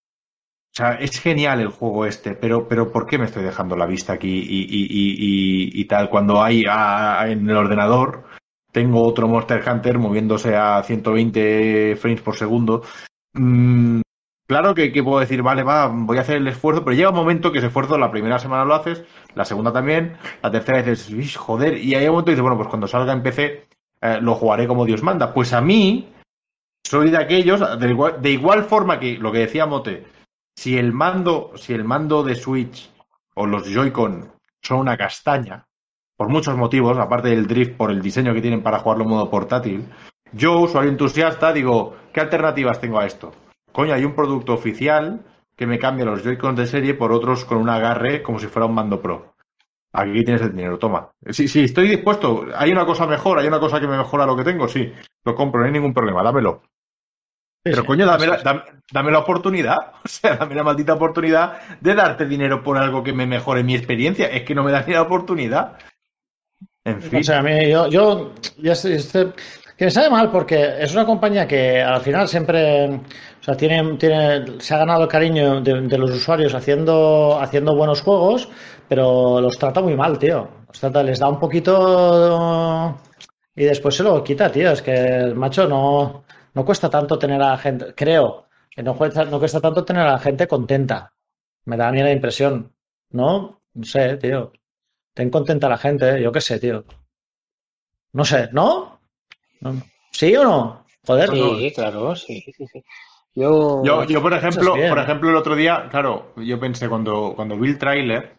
sea, es genial el juego este, pero, pero ¿por qué me estoy dejando la vista aquí y, y, y, y, y tal? Cuando hay ah, en el ordenador, tengo otro Monster Hunter moviéndose a ciento veinte frames por segundo. Mm, claro que, que puedo decir, vale, va, voy a hacer el esfuerzo, pero llega un momento que ese esfuerzo la primera semana lo haces, la segunda también, la tercera dices, "Ish, joder", y hay un momento que dices, bueno, pues cuando salga en P C eh, lo jugaré como Dios manda. Pues a mí soy de aquellos, de igual, de igual forma que lo que decía Mote, si el mando, si el mando de Switch o los Joy-Con son una castaña, por muchos motivos, aparte del drift por el diseño que tienen para jugarlo en modo portátil, yo, usuario entusiasta, digo, ¿qué alternativas tengo a esto? Coño, hay un producto oficial que me cambia los Joy-Con de serie por otros con un agarre como si fuera un mando pro. Aquí tienes el dinero, toma. Sí, sí, estoy dispuesto. Hay una cosa mejor, hay una cosa que me mejora lo que tengo, sí. Lo compro, no hay ningún problema, dámelo. Pero sí, coño, dame sí, la, sí. dame, dame la oportunidad, o sea, dame la maldita oportunidad de darte dinero por algo que me mejore mi experiencia. Es que no me das ni la oportunidad. En No sé, fin. a mí, yo, yo, ya sé, este- que me sabe mal porque es una compañía que al final siempre, o sea, tiene, tiene, se ha ganado el cariño de, de los usuarios haciendo, haciendo buenos juegos, pero los trata muy mal, tío. Los trata, les da un poquito y después se lo quita, tío. Es que, macho, no, no cuesta tanto tener a la gente, creo, que no cuesta, no cuesta tanto tener a la gente contenta. Me da a mí la impresión, ¿no? No sé, tío. Ten contenta a la gente, ¿eh? Yo qué sé, tío. No sé, ¿no? No. ¿Sí o no? Joder, No, no. Sí, claro, sí, sí, sí. Yo, Yo, yo por piensas ejemplo, por bien. ejemplo, el otro día, claro, yo pensé cuando, cuando vi el tráiler,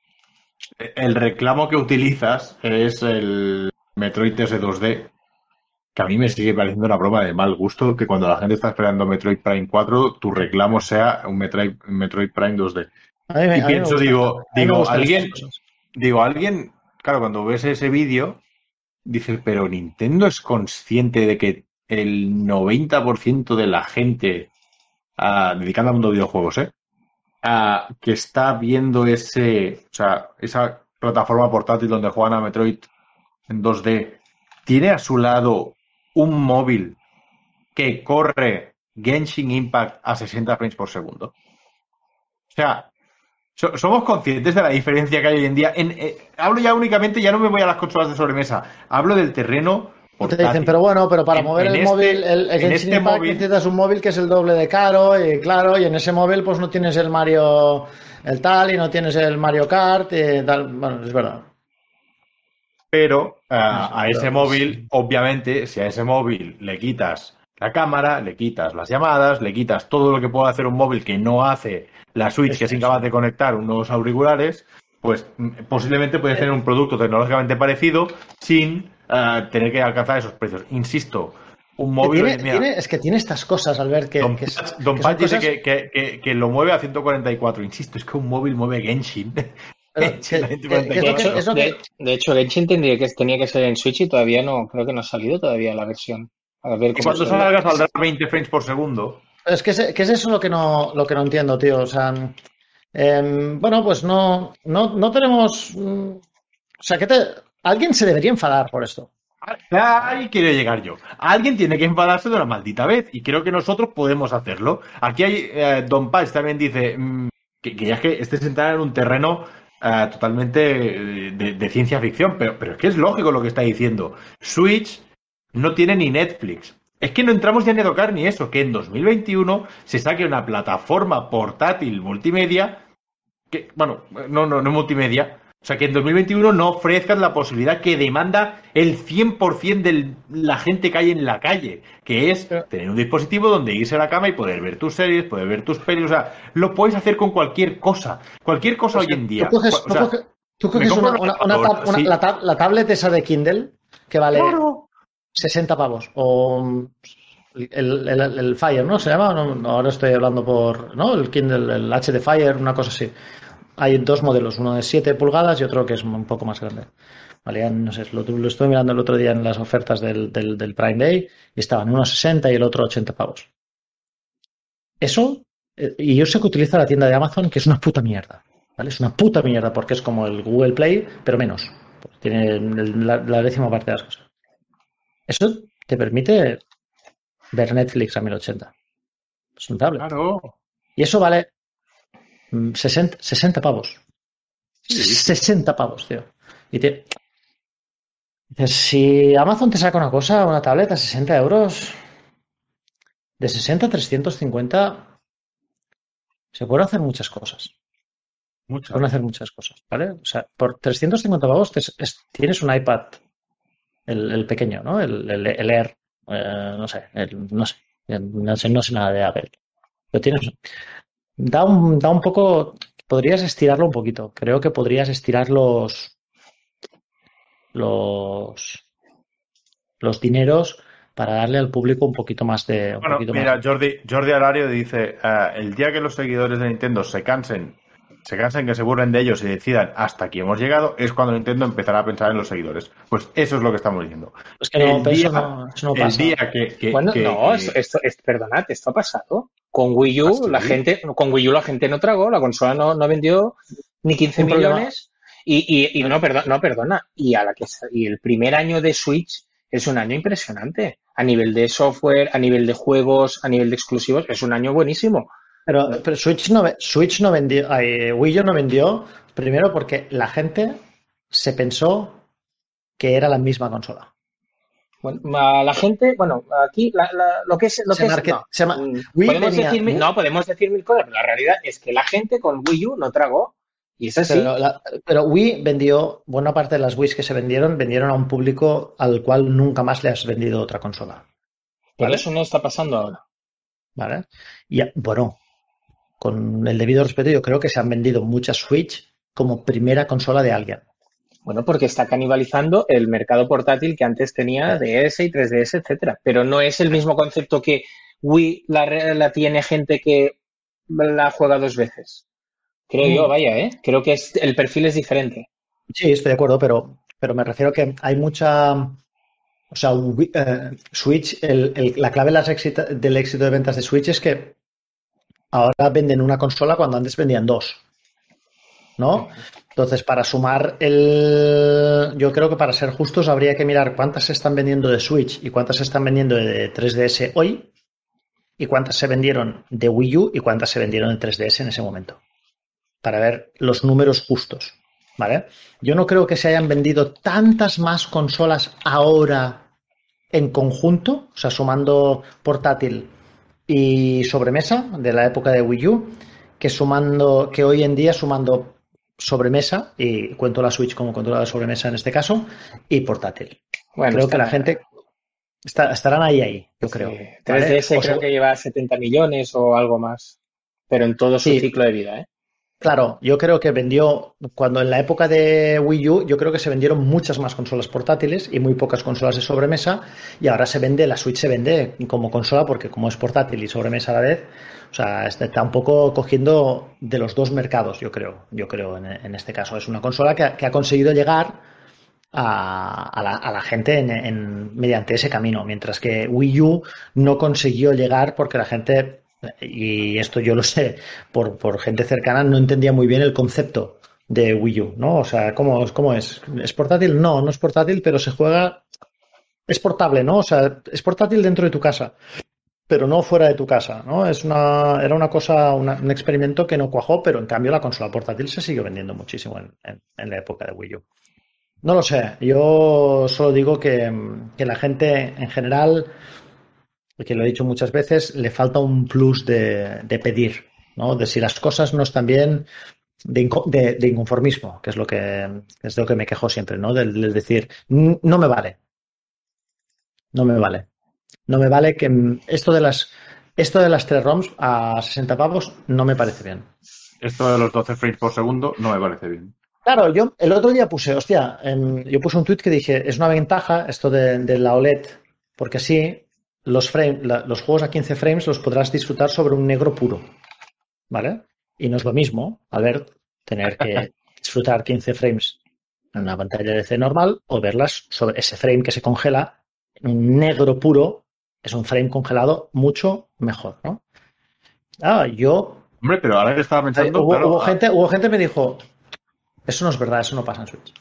el reclamo que utilizas es el Metroid ese dos D, que a mí me sigue pareciendo una broma de mal gusto que cuando la gente está esperando Metroid Prime cuatro, tu reclamo sea un Metroid, un Metroid Prime dos D. A mí, me- Y a mí me pienso, gustan, digo, a mí me digo, gustan estas alguien, cosas. digo, alguien, claro, cuando ves ese vídeo, dices, pero Nintendo es consciente de que el noventa por ciento de la gente ah, dedicada al mundo de videojuegos, ¿eh? Ah, que está viendo ese, o sea, esa plataforma portátil donde juegan a Metroid en dos D, tiene a su lado un móvil que corre Genshin Impact a sesenta frames por segundo. O sea, so- somos conscientes de la diferencia que hay hoy en día. En, eh, hablo ya únicamente, ya no me voy a las consolas de sobremesa, hablo del terreno Te dicen, portátil. pero bueno, pero para En, mover en el móvil, este, el, el en Genshin este Impact móvil, necesitas un móvil que es el doble de caro, y claro, y en ese móvil pues no tienes el Mario, el tal, y no tienes el Mario Kart, y tal. Bueno, es verdad. pero No ah, sé, a ese pero pues, móvil, obviamente, si a ese móvil le quitas la cámara, le quitas las llamadas, le quitas todo lo que puede hacer un móvil que no hace la sí, Switch, que sí, es incapaz sí. de conectar unos auriculares, pues mm, posiblemente puedes tener Eh, un producto tecnológicamente parecido sin ah, tener que alcanzar esos precios. Insisto, un que móvil hoy tiene, en día, tiene, es que tiene estas cosas, Albert, que, Don que, es- Patch, Don que son Patch dice cosas, que, que, que, que lo mueve a ciento cuarenta y cuatro. Insisto, es que un móvil mueve Genshin. pero Genshin a que, que- que es de lo que, hecho, ciento cuarenta y cuatro. es lo de, que, de hecho, Genshin tendría que, tenía que ser en Switch y todavía no, creo que no ha salido todavía la versión. A ver Y cómo cuando se ve. salga saldrá veinte frames por segundo. es que, es, que es eso lo que no, lo que no entiendo, tío. O sea, em, bueno, pues no, no, no tenemos. mm, O sea, que te, alguien se debería enfadar por esto. Ahí quiero llegar yo. Alguien tiene que enfadarse de una maldita vez y creo que nosotros podemos hacerlo. Aquí hay, eh, Don Paz también dice mm, que, que ya es que esté sentada en un terreno eh, totalmente eh, de, de ciencia ficción, pero, pero es que es lógico lo que está diciendo. Switch no tiene ni Netflix. Es que no entramos ya ni a tocar ni eso, que en dos mil veintiuno se saque una plataforma portátil multimedia que, bueno, no, no, no multimedia. O sea, que en dos mil veintiuno no ofrezcan la posibilidad que demanda el cien por ciento de la gente que hay en la calle, que es Pero, tener un dispositivo donde irse a la cama y poder ver tus series, poder ver tus pelis. O sea, lo puedes hacer con cualquier cosa. Cualquier cosa pero es hoy que en tú día. coges, O tú sea, coges, tú me coges compro una, una una, una tab- grabadora, una- sí. la, tab- la tablet esa de Kindle que vale Claro. sesenta pavos. O mm, el, el, el Fire, ¿no? Se llama. No, no, ahora estoy hablando por. ¿No? El Kindle, el H D Fire, una cosa así. Hay dos modelos, uno de siete pulgadas y otro que es un poco más grande. Vale, ya no sé, lo, lo estuve mirando el otro día en las ofertas del, del, del Prime Day y estaban uno sesenta y el otro ochenta pavos. Eso, eh, y yo sé que utiliza la tienda de Amazon, que es una puta mierda. ¿Vale? Es una puta mierda porque es como el Google Play, pero menos. Pues tiene el- la, la décima parte de las cosas. Eso te permite ver Netflix a mil ochenta. Es un tablet. Claro. Y eso vale mm, sesenta, sesenta pavos. Sí, sí. sesenta pavos, tío. Y te, dices, si Amazon te saca una cosa, una tablet a sesenta euros, de sesenta a trescientos cincuenta, se pueden hacer muchas cosas. Se pueden Muchas. hacer muchas cosas, ¿vale? O sea, por trescientos cincuenta pavos te- es- tienes un iPad, el, el pequeño, ¿no? El, el, el Air, eh, no sé, el- no sé, no sé, no sé nada de Apple. Lo tienes, da un, da un poco, podrías estirarlo un poquito. Creo que podrías estirar los, los, los dineros para darle al público un poquito más de, un Bueno, poquito más. mira, Jordi, Jordi Alario dice, eh, el día que los seguidores de Nintendo se cansen se cansen, que se burlen de ellos y decidan hasta aquí hemos llegado, es cuando Nintendo empezará a pensar en los seguidores. Pues eso es lo que estamos diciendo. Es que no, el pero día, eso no, eso no el pasa. día que, que, bueno, que, no, que... Esto, esto, esto, perdonad, esto ha pasado. Con Wii U, ¿Ah, sí? la gente, con Wii U la gente no tragó, la consola no, no vendió ni quince Un problema. millones. Y, y, y no, perdona, no, perdona. Y a la que y el primer año de Switch es un año impresionante. A nivel de software, a nivel de juegos, a nivel de exclusivos, es un año buenísimo. Pero, pero Switch no, Switch no vendió, ay, Wii U no vendió, primero porque la gente se pensó que era la misma consola. Bueno, la gente, bueno, aquí la, la, lo que es, lo se que market, es, no. se ma, Wii podemos venía, decir, no, podemos decir mil cosas, pero la realidad es que la gente con Wii U no tragó. Y es así. Pero, la, pero Wii vendió, buena parte de las Wii's que se vendieron, vendieron a un público al cual nunca más le has vendido otra consola. ¿Vale? Pero eso no está pasando ahora. ¿Vale? Y bueno, con el debido respeto, yo creo que se han vendido muchas Switch como primera consola de alguien. Bueno, porque está canibalizando el mercado portátil que antes tenía D S y tres D S, etcétera. Pero no es el mismo concepto que Wii la, la tiene gente que la juega dos veces. Creo mm. yo, vaya, ¿eh? Creo que es, el perfil es diferente. Sí, estoy de acuerdo, pero, pero me refiero que hay mucha... O sea, Wii, eh, Switch, el, el, la clave de éxito, del éxito de ventas de Switch es que ahora venden una consola cuando antes vendían dos. ¿No? Entonces, para sumar el... Yo creo que para ser justos habría que mirar cuántas se están vendiendo de Switch y cuántas se están vendiendo de tres D S hoy y cuántas se vendieron de Wii U y cuántas se vendieron de tres D S en ese momento. Para ver los números justos, ¿vale? Yo no creo que se hayan vendido tantas más consolas ahora en conjunto, o sea, sumando portátil y sobremesa de la época de Wii U, que sumando, que hoy en día sumando sobremesa, y cuento la Switch como controlador de sobremesa en este caso, y portátil. Bueno, creo que la gente está, estarán ahí, ahí, yo sí. creo. tres D S ¿vale? Creo sea, que lleva setenta millones o algo más, pero en todo su sí. ciclo de vida, ¿eh? Claro, yo creo que vendió, cuando en la época de Wii U, yo creo que se vendieron muchas más consolas portátiles y muy pocas consolas de sobremesa, y ahora se vende, la Switch se vende como consola porque como es portátil y sobremesa a la vez, o sea, está un poco cogiendo de los dos mercados, yo creo, yo creo en, en este caso. Es una consola que, que ha conseguido llegar a, a, la, a la gente en, en, mediante ese camino, mientras que Wii U no consiguió llegar porque la gente... Y esto yo lo sé por, por gente cercana, no entendía muy bien el concepto de Wii U, ¿no? O sea, ¿cómo, cómo es? ¿Es portátil? No, no es portátil, pero se juega... Es portable, ¿no? O sea, es portátil dentro de tu casa, pero no fuera de tu casa, ¿no? Es una, era una cosa, una, un experimento que no cuajó, pero en cambio la consola portátil se sigue vendiendo muchísimo en, en, en la época de Wii U. No lo sé, yo solo digo que, que la gente en general... que lo he dicho muchas veces, le falta un plus de, de pedir, ¿no? De si las cosas no están bien, de, de, de inconformismo, que es lo que es lo que me quejo siempre, ¿no? De, de decir, no me vale, no me vale, no me vale que esto de las esto de las tres ROMs a sesenta pavos no me parece bien. Esto de los doce frames por segundo no me parece bien. Claro, yo el otro día puse, hostia, en, yo puse un tweet que dije, es una ventaja esto de, de la O L E D, porque así los, frame, la, los juegos a quince frames los podrás disfrutar sobre un negro puro, ¿vale? Y no es lo mismo, a ver, tener que disfrutar quince frames en una pantalla de C normal o verlas sobre ese frame que se congela en un negro puro, es un frame congelado mucho mejor, ¿no? Ah, yo... Hombre, pero ahora que estaba pensando... Hubo, claro, hubo, ah, gente, hubo gente que me dijo, eso no es verdad, eso no pasa en Switch.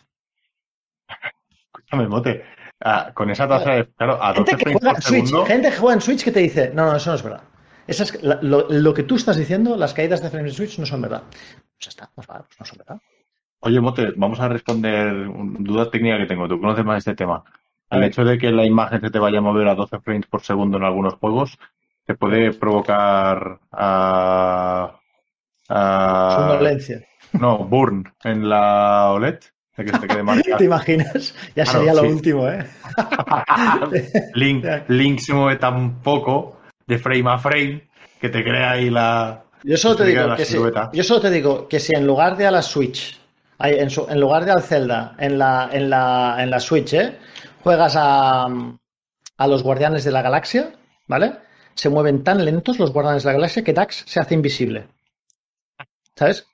Escúchame, Mote. Ah, con esa tasa de... Claro, a gente doce que frames juega por en Switch, segundo... gente que juega en Switch que te dice, no, no, eso no es verdad. Esa es, la, lo, lo que tú estás diciendo, las caídas de frames de Switch no son verdad. Pues está, pues vale, pues no son verdad. Oye, Mote, vamos a responder una duda técnica que tengo. Tú conoces más este tema. El hecho de que la imagen se te vaya a mover a doce frames por segundo en algunos juegos te puede provocar a... a Somnolencia. No, burn en la O L E D. De que se te quede marcado. ¿Te imaginas? Ya claro, sería lo sí. último, ¿eh? Link, Link se mueve tan poco de frame a frame que te crea ahí la... Yo solo, te digo que si, yo solo te digo que si en lugar de a la Switch, en, su, en lugar de al Zelda, en la, en la, en la Switch, ¿eh? Juegas a, a los Guardianes de la Galaxia, ¿vale? Se mueven tan lentos los Guardianes de la Galaxia que Dax se hace invisible. ¿Sabes?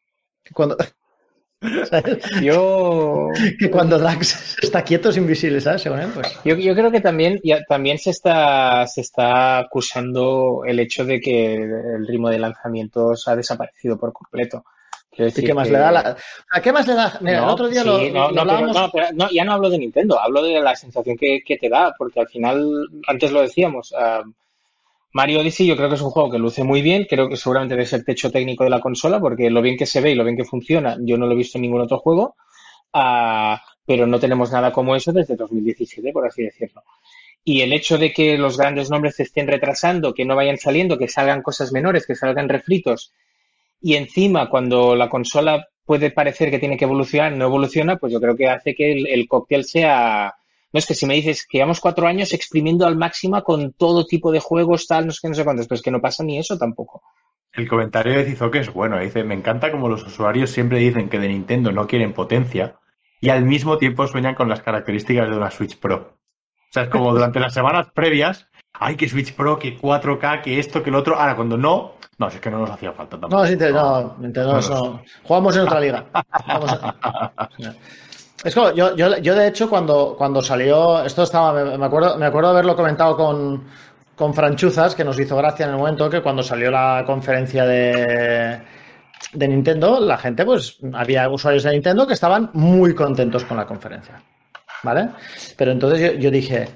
Cuando, ¿sabes? Yo, Que cuando Drax está quieto es invisible, ¿sabes? Según él, pues. yo, yo creo que también, ya, también se está, se está acusando el hecho de que el ritmo de lanzamientos ha desaparecido por completo. Quiero ¿Y qué decir más le da? que La... ¿A qué más le da? Mira, el no, otro día lo, sí, no, lo no, pero, hablábamos. no, pero no, ya no hablo de Nintendo, hablo de la sensación que, que te da, porque al final, antes lo decíamos, ah, Mario Odyssey yo creo que es un juego que luce muy bien, creo que seguramente debe ser el techo técnico de la consola, porque lo bien que se ve y lo bien que funciona, yo no lo he visto en ningún otro juego, ah, pero no tenemos nada como eso desde dos mil diecisiete, por así decirlo. Y el hecho de que los grandes nombres se estén retrasando, que no vayan saliendo, que salgan cosas menores, que salgan refritos, y encima cuando la consola puede parecer que tiene que evolucionar, no evoluciona, pues yo creo que hace que el, el cóctel sea... No es que si me dices que llevamos cuatro años exprimiendo al máximo con todo tipo de juegos, tal, no sé qué, no sé cuántos, pero es que no pasa ni eso tampoco. El comentario de Cizoque es bueno. Dice, me encanta como los usuarios siempre dicen que de Nintendo no quieren potencia y al mismo tiempo sueñan con las características de una Switch Pro. O sea, es como durante las semanas previas, ay, que Switch Pro, que cuatro K, que esto, que lo otro. Ahora, cuando no, no, si es que no nos hacía falta No, tampoco. sí, te- No, no, Nintendo no es- nos... no. Jugamos en otra liga. Jugamos en- Es como, yo, yo, yo de hecho cuando, cuando salió, esto estaba, me, me acuerdo, me acuerdo haberlo comentado con, con Franchuzas, que nos hizo gracia en el momento que cuando salió la conferencia de, de Nintendo, la gente, pues, había usuarios de Nintendo que estaban muy contentos con la conferencia, ¿vale? Pero entonces yo, yo dije,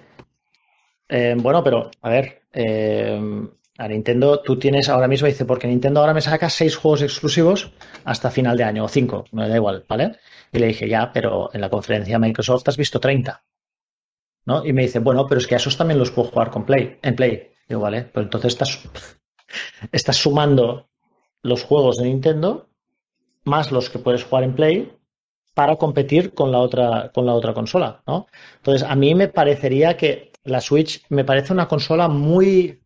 eh, bueno, pero, a ver, eh, a Nintendo tú tienes ahora mismo, dice, porque Nintendo ahora me saca seis juegos exclusivos hasta final de año, o cinco, me da igual, ¿vale? Y le dije, ya, pero en la conferencia de Microsoft has visto treinta, ¿no? Y me dice, bueno, pero es que a esos también los puedo jugar con Play, en Play. Digo, vale, pues entonces estás, estás sumando los juegos de Nintendo más los que puedes jugar en Play para competir con la otra, con la otra consola, ¿no? Entonces, a mí me parecería que la Switch me parece una consola muy,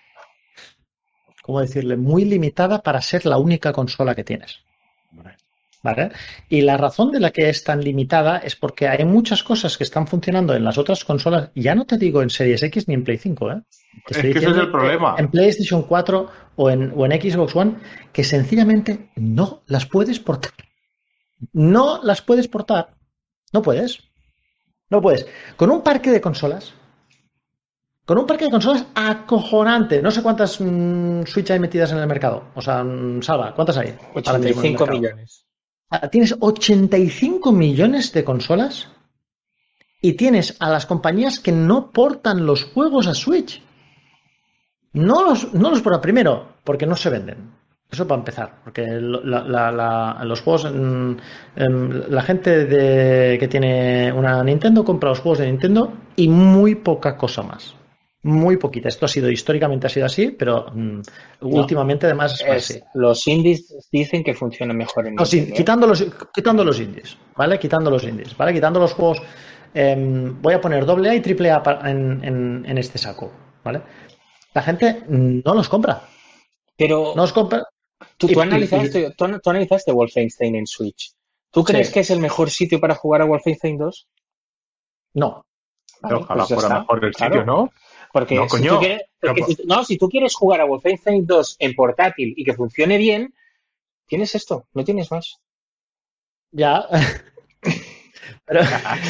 ¿cómo decirle? Muy limitada para ser la única consola que tienes. ¿Vale? Y la razón de la que es tan limitada es porque hay muchas cosas que están funcionando en las otras consolas, ya no te digo en Series X ni en Play cinco, ¿eh? Te Es estoy que ese es diciendo el problema. en PlayStation cuatro o en, o en Xbox One, que sencillamente no las puedes portar. No las puedes portar. No puedes. No puedes. Con un parque de consolas, con un parque de consolas acojonante. No sé cuántas mmm, Switch hay metidas en el mercado. O sea, mmm, Salva, ¿cuántas hay ahora mismo en el ochenta y cinco mercado? millones. Tienes ochenta y cinco millones de consolas y tienes a las compañías que no portan los juegos a Switch. No los, no los portan, primero, porque no se venden. Eso para empezar, porque la, la, la, los juegos, en, en, la gente de, que tiene una Nintendo compra los juegos de Nintendo y muy poca cosa más. Muy poquita. Esto ha sido, históricamente ha sido así, pero um, No, últimamente además es más es, así. los indies dicen que funciona mejor en No, sí, Nintendo, ¿eh? quitando los, quitando los indies, ¿vale? Quitando los indies, ¿vale? Quitando los juegos. Eh, voy a poner doble A y triple A en, en, en este saco, ¿vale? La gente no los compra. Pero No los compra. tú, Y, tú, y, y, analizaste, tú, tú analizaste Wolfenstein en Switch. ¿Tú crees sí, que es el mejor sitio para jugar a Wolfenstein dos? no. Vale, Ojalá pues ya fuera está, mejor el sitio, claro. ¿no? Porque No, si tú coño. quieres, Pero, porque si, no, si tú quieres jugar a Wolfenstein dos en portátil y que funcione bien, tienes esto, no tienes más. Ya. Pero,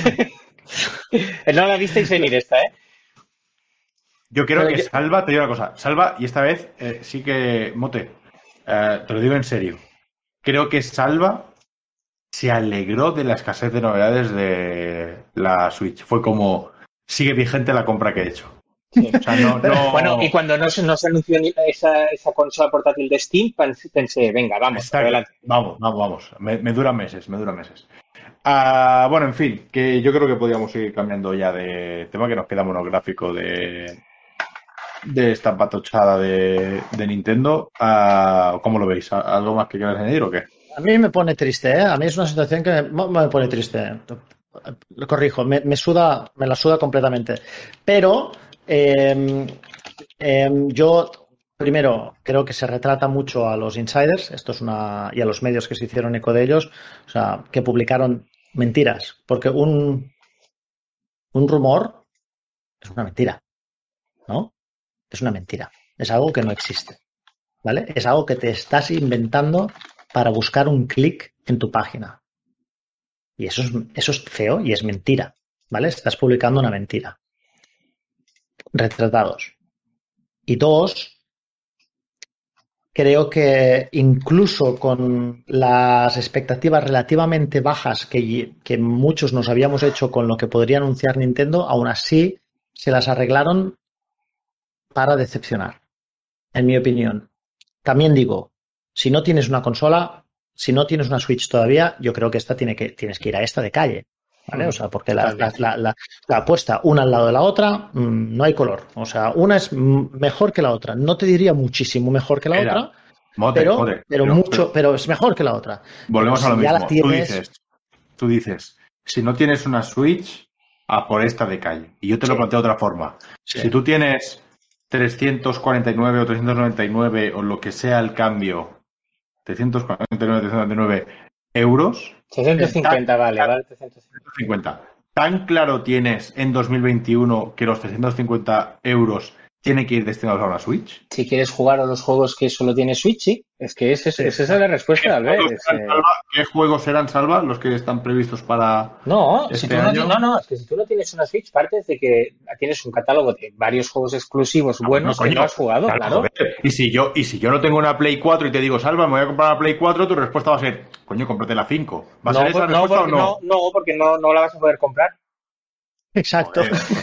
No la visteis venir esta, ¿eh? yo creo pero que yo, Salva, te digo una cosa, Salva, y esta vez eh, sí que, Mote, eh, te lo digo en serio, creo que Salva se alegró de la escasez de novedades de la Switch. Fue como, sigue vigente la compra que he hecho. Sí. O sea, no, Bueno, y no... cuando no se, no se anunció ni esa, esa consola portátil de Steam, pensé, venga, vamos, Exacto. adelante. Vamos, vamos, vamos. Me, me duran meses, me duran meses. Ah, bueno, en fin, que yo creo que podríamos ir cambiando ya de tema, que nos queda monográfico de, de esta patochada de, de Nintendo. Ah, ¿cómo lo veis? ¿Algo más que quieras añadir o qué? a mí me pone triste, ¿eh? A mí es una situación que me, me pone triste. Lo corrijo, me, me suda, me la suda completamente. Pero eh, eh, yo primero creo que se retrata mucho a los insiders, esto es una, y a los medios que se hicieron eco de ellos, o sea, que publicaron mentiras, porque un, un rumor es una mentira, ¿no? Es una mentira, es algo que no existe, ¿vale? Es algo que te estás inventando para buscar un clic en tu página. Y eso es, eso es feo y es mentira, ¿vale? Estás publicando una mentira. Retratados. Y dos, creo que incluso con las expectativas relativamente bajas que, que muchos nos habíamos hecho con lo que podría anunciar Nintendo, aún así se las arreglaron para decepcionar, en mi opinión. También digo, si no tienes una consola, si no tienes una Switch todavía, yo creo que esta tiene que, tienes que ir a esta de calle, ¿vale? O sea, porque la, la, la, la, la puesta una al lado de la otra, mmm, no hay color. O sea, una es mejor que la otra. No te diría muchísimo mejor que la Era. otra, mote, pero, mote, pero, pero mucho, pero, pero es mejor que la otra. Volvemos pero a lo si mismo. Tienes... Tú dices, tú dices, si no tienes una Switch, a por esta de calle. Y yo te sí. lo planteo de otra forma. Sí. Si tú tienes trescientos cuarenta y nueve o trescientos noventa y nueve o lo que sea el cambio, trescientos cuarenta y nueve, trescientos noventa y nueve euros. seiscientos cincuenta tan, vale, vale. trescientos cincuenta. ¿Tan claro tienes en dos mil veintiuno que los trescientos cincuenta euros tienen que ir destinados a una Switch? Si quieres jugar a los juegos que solo tiene Switch, sí. Es que es, es, sí. es esa es la respuesta de Albert. Es, eh... ¿Qué juegos serán, Salva, los que están previstos para no, este si tú año? No, no, no, es que si tú no tienes una Switch, partes de que tienes un catálogo de varios juegos exclusivos no, buenos no, coño, que no has jugado, claro. claro. Y si yo y si yo no tengo una Play cuatro y te digo, Salva, me voy a comprar una Play cuatro, tu respuesta va a ser, coño, cómprate la cinco. ¿Va a no, ser esa por, respuesta no, porque, o no? no? No, porque no, no la vas a poder comprar. Exacto.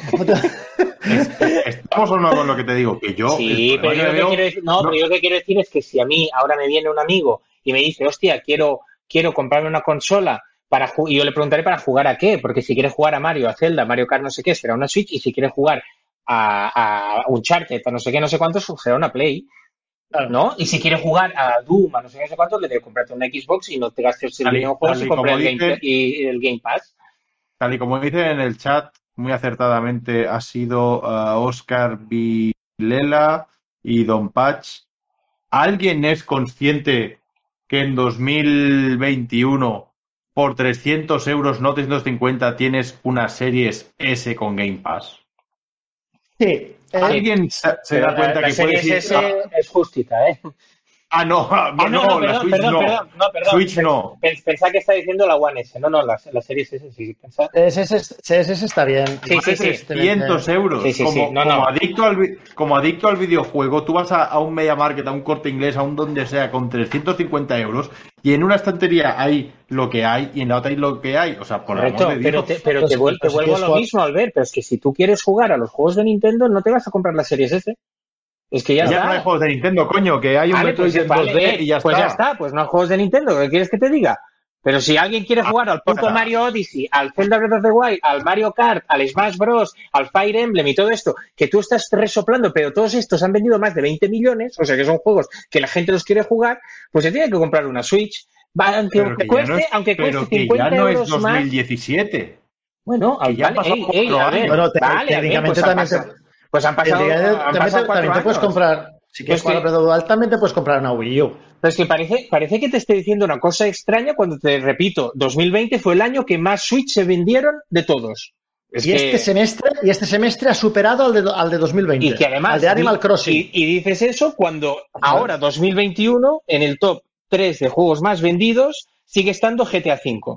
¿Estamos o no con lo que te digo? Que yo. Sí, pero yo, veo, que quiero decir, no, no, pero yo lo que quiero decir es que si a mí ahora me viene un amigo y me dice, hostia, quiero, quiero comprarme una consola para ju- y yo le preguntaré para jugar a qué, porque si quiere jugar a Mario, a Zelda, Mario Kart, no sé qué, será una Switch, y si quiere jugar a, a Uncharted, a no sé qué, no sé cuántos, será una Play. ¿No? Y si quieres jugar a Doom, a no sé qué, no sé cuántos, le debo comprarte una Xbox y no te gastes el dinero en juegos y comprar el, Game, y el Game Pass. Tal y como dice en el chat, muy acertadamente ha sido uh, Oscar Vilela y Don Patch. ¿Alguien es consciente que en dos mil veintiuno por trescientos euros, no trescientos cincuenta, tienes una Series S con Game Pass? Sí. ¿Alguien se, se da cuenta la, que la Series puede S a... es justita, ¿eh? Ah, no, ah, no, no, no, perdón, la Switch perdón, no. Perdón, no, perdón. Switch no. Pensá que está diciendo la One S. No, no, la, la Series S sí. Pensá. C S S está bien. Sí, sí, sí. trescientos euros. Sí, sí, como, sí. No, como, no. Adicto al, como adicto al videojuego, tú vas a, a un Media Market, a un Corte Inglés, a un donde sea, con trescientos cincuenta euros, y en una estantería hay lo que hay, y en la otra hay lo que hay. O sea, por Correcto, amor de Dios. pero te, pero te, vuel- te vuelvo a lo mismo, Albert. Pero es que si tú quieres jugar a los juegos de Nintendo, no te vas a comprar la Series S. Es que ya, ya está. no hay juegos de Nintendo, coño, que hay un vale, Metroid pues, en vale, dos D y ya pues está. Pues ya está, pues no hay juegos de Nintendo, ¿qué quieres que te diga? Pero si alguien quiere jugar al puto Mario Odyssey, al Zelda Breath of the Wild, al Mario Kart, al Smash Bros, al Fire Emblem y todo esto, que tú estás resoplando, pero todos estos han vendido más de veinte millones, o sea que son juegos que la gente los quiere jugar, pues se tiene que comprar una Switch, aunque que cueste, no es, aunque cueste pero que cincuenta ya no euros es dos mil diecisiete. Más. Bueno, que ya vale, ey, ey, a ver, bueno, te, vale, técnicamente a ver, pues también han pasado, te, pues han pasado, también, han pasado te, también te puedes comprar. Si quieres jugar a Breath of the Wild, también te puedes comprar una Wii U. Pero es que parece, parece que te esté diciendo una cosa extraña cuando te repito, dos mil veinte fue el año que más Switch se vendieron de todos. Es y, que... este semestre, y este semestre ha superado al de, al de dos mil veinte. Y que además, al de Animal Crossing. Y, y dices eso cuando ahora, dos mil veintiuno, en el top tres de juegos más vendidos, sigue estando G T A cinco.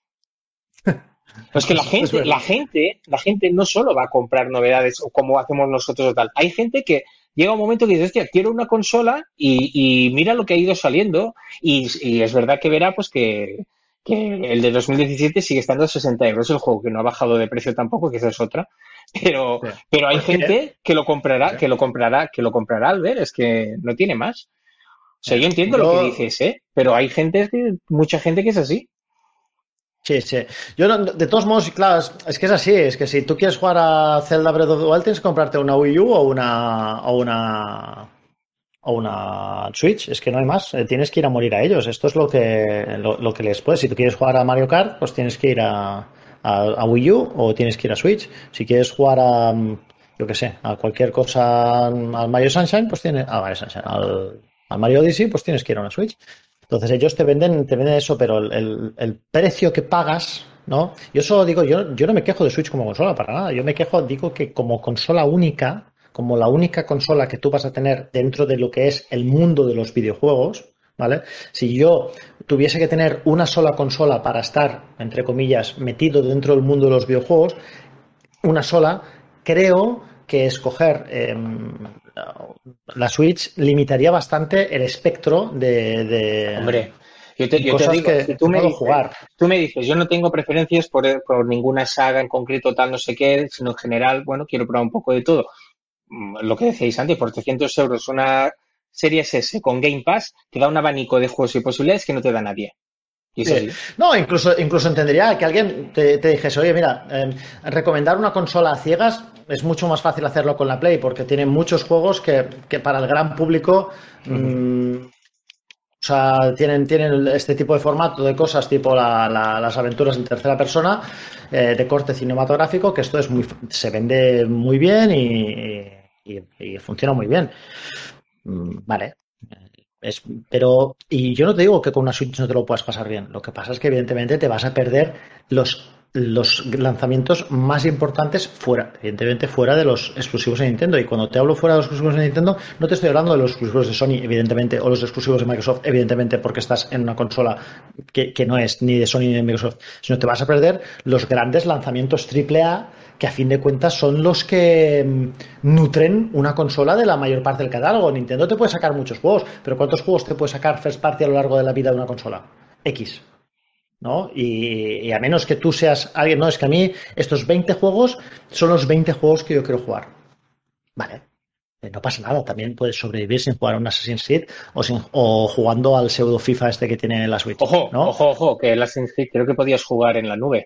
Pues que la gente, la gente, la gente no solo va a comprar novedades o como hacemos nosotros o tal. Hay gente que llega un momento que dice, hostia, quiero una consola y, y mira lo que ha ido saliendo. Y, y es verdad que verá pues que, que el de dos mil diecisiete sigue estando a sesenta euros el juego, que no ha bajado de precio tampoco, que esa es otra. Pero, sí. pero hay gente que lo comprará, sí. que lo comprará, que lo comprará al ver, es que no tiene más. O sea, yo entiendo yo... lo que dices, ¿eh? Pero hay gente, mucha gente que es así. Sí, sí. Yo, no, de todos modos, claro, es, es que es así, es que si tú quieres jugar a Zelda Breath of the Wild tienes que comprarte una Wii U o una o una o una Switch, es que no hay más, tienes que ir a morir a ellos, esto es lo que lo, lo que les puedes, si tú quieres jugar a Mario Kart, pues tienes que ir a, a, a Wii U o tienes que ir a Switch, si quieres jugar a, yo qué sé, a cualquier cosa, al Mario Sunshine, pues tienes, a Mario Sunshine, al, al Mario Odyssey, pues tienes que ir a una Switch. Entonces ellos te venden, te venden eso, pero el, el, el precio que pagas, ¿no? Yo solo digo, yo, yo no me quejo de Switch como consola para nada. Yo me quejo, digo que como consola única, como la única consola que tú vas a tener dentro de lo que es el mundo de los videojuegos, ¿vale? Si yo tuviese que tener una sola consola para estar, entre comillas, metido dentro del mundo de los videojuegos, una sola, creo que escoger eh, la Switch limitaría bastante el espectro de, de Hombre, yo te, yo te cosas digo, que, si tú que me puedo dices, jugar. tú me dices, yo no tengo preferencias por, por ninguna saga en concreto, tal, no sé qué, sino en general, bueno, quiero probar un poco de todo. Mm, Lo que decíais antes, por trescientos euros una Series S con Game Pass te da un abanico de juegos y posibilidades que no te da nadie. Y es Sí. así. No, incluso, incluso entendería que alguien te, te dijese, oye, mira, eh, recomendar una consola a ciegas es mucho más fácil hacerlo con la Play, porque tiene muchos juegos que, que para el gran público Ujú. mmm, o sea, tienen, tienen este tipo de formato de cosas, tipo la, la, las aventuras en tercera persona, eh, de corte cinematográfico, que esto es muy, se vende muy bien y, y, y funciona muy bien. Mm, Vale. Es, pero, y yo no te digo que con una Switch no te lo puedas pasar bien. Lo que pasa es que, evidentemente, te vas a perder los, los lanzamientos más importantes fuera, evidentemente, fuera de los exclusivos de Nintendo. Y cuando te hablo fuera de los exclusivos de Nintendo, no te estoy hablando de los exclusivos de Sony, evidentemente, o los exclusivos de Microsoft, evidentemente, porque estás en una consola que, que no es ni de Sony ni de Microsoft, sino te vas a perder los grandes lanzamientos triple A que a fin de cuentas son los que mm, nutren una consola de la mayor parte del catálogo. Nintendo te puede sacar muchos juegos, pero ¿cuántos juegos te puede sacar first party a lo largo de la vida de una consola? X, ¿no? Y, y a menos que tú seas alguien, no, es que a mí estos veinte juegos son los veinte juegos que yo quiero jugar. Vale, eh, no pasa nada, también puedes sobrevivir sin jugar a un Assassin's Creed o, sin, o jugando al pseudo FIFA este que tiene la Switch, Ojo, ¿no? ojo, ojo, que el Assassin's Creed creo que podías jugar en la nube.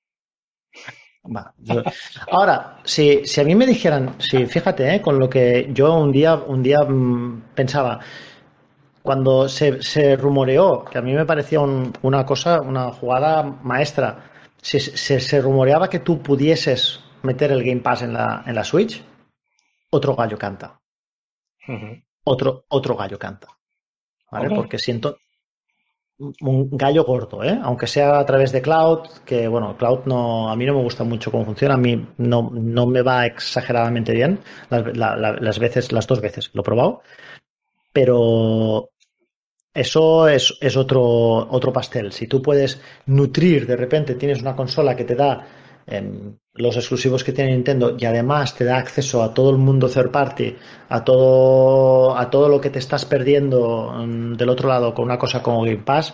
Va, yo- Ahora, si, si a mí me dijeran, si fíjate, eh, con lo que yo un día, un día mm, pensaba, cuando se, se rumoreó, que a mí me parecía un- una cosa, una jugada maestra, si se, se rumoreaba que tú pudieses meter el Game Pass en la, en la Switch, otro gallo canta, Ujú. otro, otro gallo canta, ¿vale? Hombre, Porque siento un gallo gordo, ¿eh? Aunque sea a través de Cloud, que bueno, Cloud no, a mí no me gusta mucho cómo funciona, a mí no, no me va exageradamente bien las, la, la, las veces, las dos veces lo he probado, pero eso es, es otro, otro pastel. Si tú puedes nutrir, de repente tienes una consola que te da eh, los exclusivos que tiene Nintendo y además te da acceso a todo el mundo third party, a todo, a todo lo que te estás perdiendo mm, del otro lado con una cosa como Game Pass,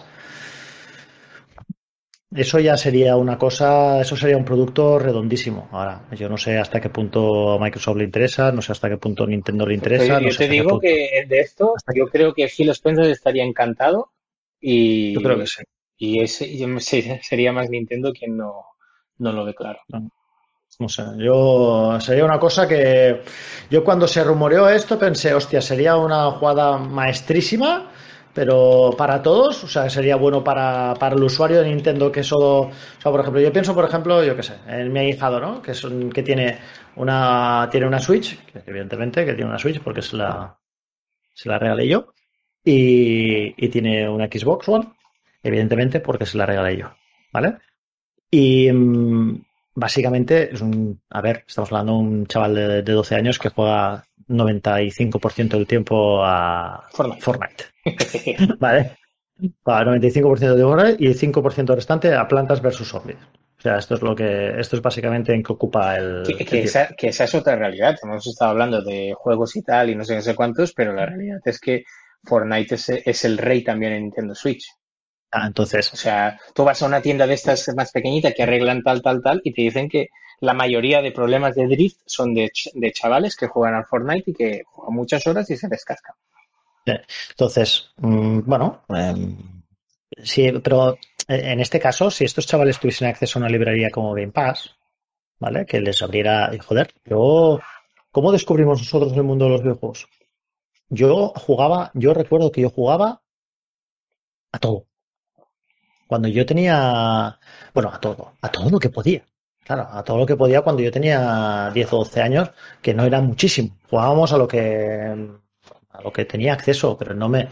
eso ya sería una cosa, eso sería un producto redondísimo. Ahora, yo no sé hasta qué punto a Microsoft le interesa, no sé hasta qué punto Nintendo le pero yo, interesa, no yo sé te hasta qué digo punto. que de esto, Hasta yo que- creo que Phil Spencer estaría encantado yo creo que y, sí. y ese y yo- sí, sería más Nintendo quien no, no lo ve claro. No, no sé, yo sería una cosa que yo cuando se rumoreó esto pensé, hostia, sería una jugada maestrísima, pero para todos, o sea, sería bueno para, para el usuario de Nintendo que solo, o sea, por ejemplo, yo pienso, por ejemplo, yo qué sé, en mi ahijado, ¿no? Que es un, que tiene una tiene una Switch, que evidentemente que tiene una Switch porque se la se la regalé yo y, y tiene una Xbox One, evidentemente porque se la regalé yo, ¿vale? Y mm, básicamente es un, a ver, estamos hablando de un chaval de, de doce años que juega noventa y cinco por ciento del tiempo a Fortnite. Fortnite, ¿vale? Para noventa y cinco por ciento de Fortnite y el cinco por ciento restante a Plantas versus Zombies. O sea, esto es lo que, esto es básicamente en que ocupa Que, el, que el tiempo. esa, que esa es otra realidad. Hemos estado hablando de juegos y tal y no sé, no sé cuántos, pero la realidad es que Fortnite es, es el rey también en Nintendo Switch. Ah, O entonces, sea, tú vas a una tienda de estas más pequeñita que arreglan tal, tal, tal y te dicen que la mayoría de problemas de drift son de, ch- de chavales que juegan al Fortnite y que juegan muchas horas y se les casca. eh, entonces, mm, bueno, eh, sí, pero en este caso, si estos chavales tuviesen acceso a una librería como Game Pass, ¿vale? Que les abriera, y joder, yo, ¿cómo descubrimos nosotros el mundo de los videojuegos? Yo jugaba, yo recuerdo que yo jugaba a todo. Cuando yo tenía, bueno, a todo, a todo lo que podía. Claro, a todo lo que podía cuando yo tenía diez o doce años, que no era muchísimo. Jugábamos a lo que, a lo que tenía acceso, pero no me,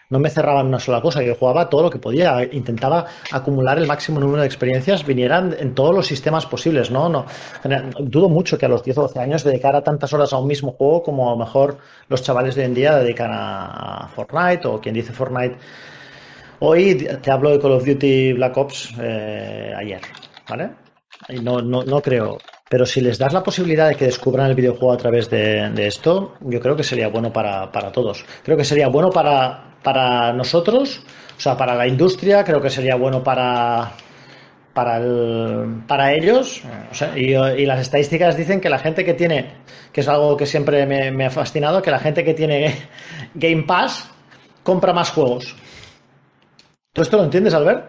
no me cerraba en una sola cosa, yo jugaba todo lo que podía, intentaba acumular el máximo número de experiencias, vinieran en todos los sistemas posibles, ¿no? No, dudo mucho que a los diez o doce años dedicara tantas horas a un mismo juego como a lo mejor los chavales de hoy en día dedican a Fortnite, o quien dice Fortnite. Hoy te hablo de Call of Duty Black Ops eh, ayer, ¿vale? Y no, no, no creo. Pero si les das la posibilidad de que descubran el videojuego a través de, de esto, yo creo que sería bueno para, para todos. Creo que sería bueno para, para nosotros, o sea, para la industria, creo que sería bueno para, para, el, para ellos. O sea, y, y las estadísticas dicen que la gente que tiene, que es algo que siempre me, me ha fascinado, que la gente que tiene Game Pass compra más juegos. ¿Tú esto lo entiendes, Albert?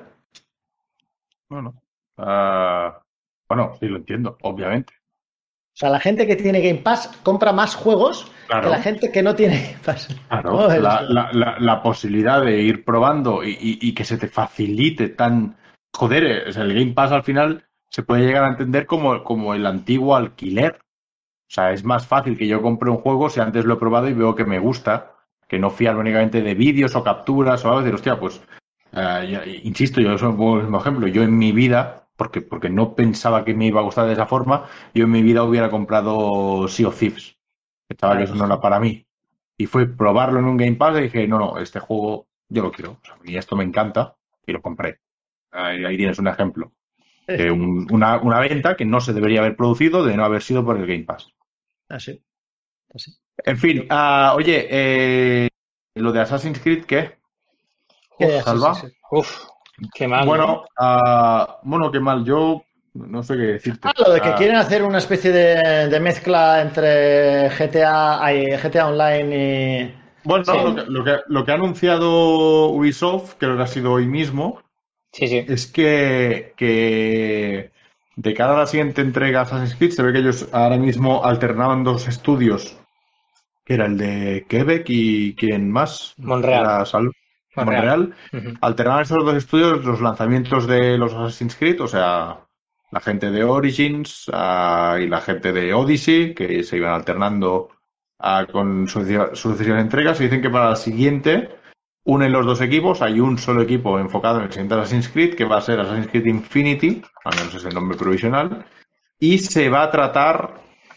Bueno, uh, bueno, sí lo entiendo, obviamente. O sea, la gente que tiene Game Pass compra más juegos claro. que la gente que no tiene Game Pass. Claro, ¿no? la, la, la, la posibilidad de ir probando y, y, y que se te facilite tan... Joder, o sea, el Game Pass al final se puede llegar a entender como, como el antiguo alquiler. O sea, es más fácil que yo compre un juego si antes lo he probado y veo que me gusta, que no fiarme únicamente de vídeos o capturas o algo, decir, hostia, pues... Uh, ya, insisto, yo soy un mismo ejemplo. Yo en mi vida, porque, porque no pensaba que me iba a gustar de esa forma, yo en mi vida hubiera comprado Sea of Thieves. Pensaba que eso no era para mí. Y fue probarlo en un Game Pass y dije, no, no, este juego yo lo quiero. O sea, y esto me encanta y lo compré. Ahí, ahí tienes un ejemplo. Eh, un, una, una venta que no se debería haber producido de no haber sido por el Game Pass. Así. Así. En fin, uh, oye, eh, lo de Assassin's Creed, ¿qué? Uf, Salva. Sí, sí. Uf, qué mal. Bueno, ¿no? uh, bueno, qué mal. Yo no sé qué decirte. Ah, lo de que uh, quieren hacer una especie de, de mezcla entre G T A, y G T A Online y... Bueno, sí. lo, que, lo, que, lo que ha anunciado Ubisoft, creo que ha sido hoy mismo, sí, sí. es que, que de cara a la siguiente entrega Assassin's Creed se ve que ellos ahora mismo alternaban dos estudios, que era el de Quebec y ¿quién más? Montreal. Sal- Montreal. Uh-huh. Alternaban esos dos estudios los lanzamientos de los Assassin's Creed, o sea, la gente de Origins uh, y la gente de Odyssey, que se iban alternando uh, con sucesivas entregas, y dicen que para la siguiente unen los dos equipos, hay un solo equipo enfocado en el siguiente Assassin's Creed, que va a ser Assassin's Creed Infinity, al menos es el nombre provisional, y se va a tratar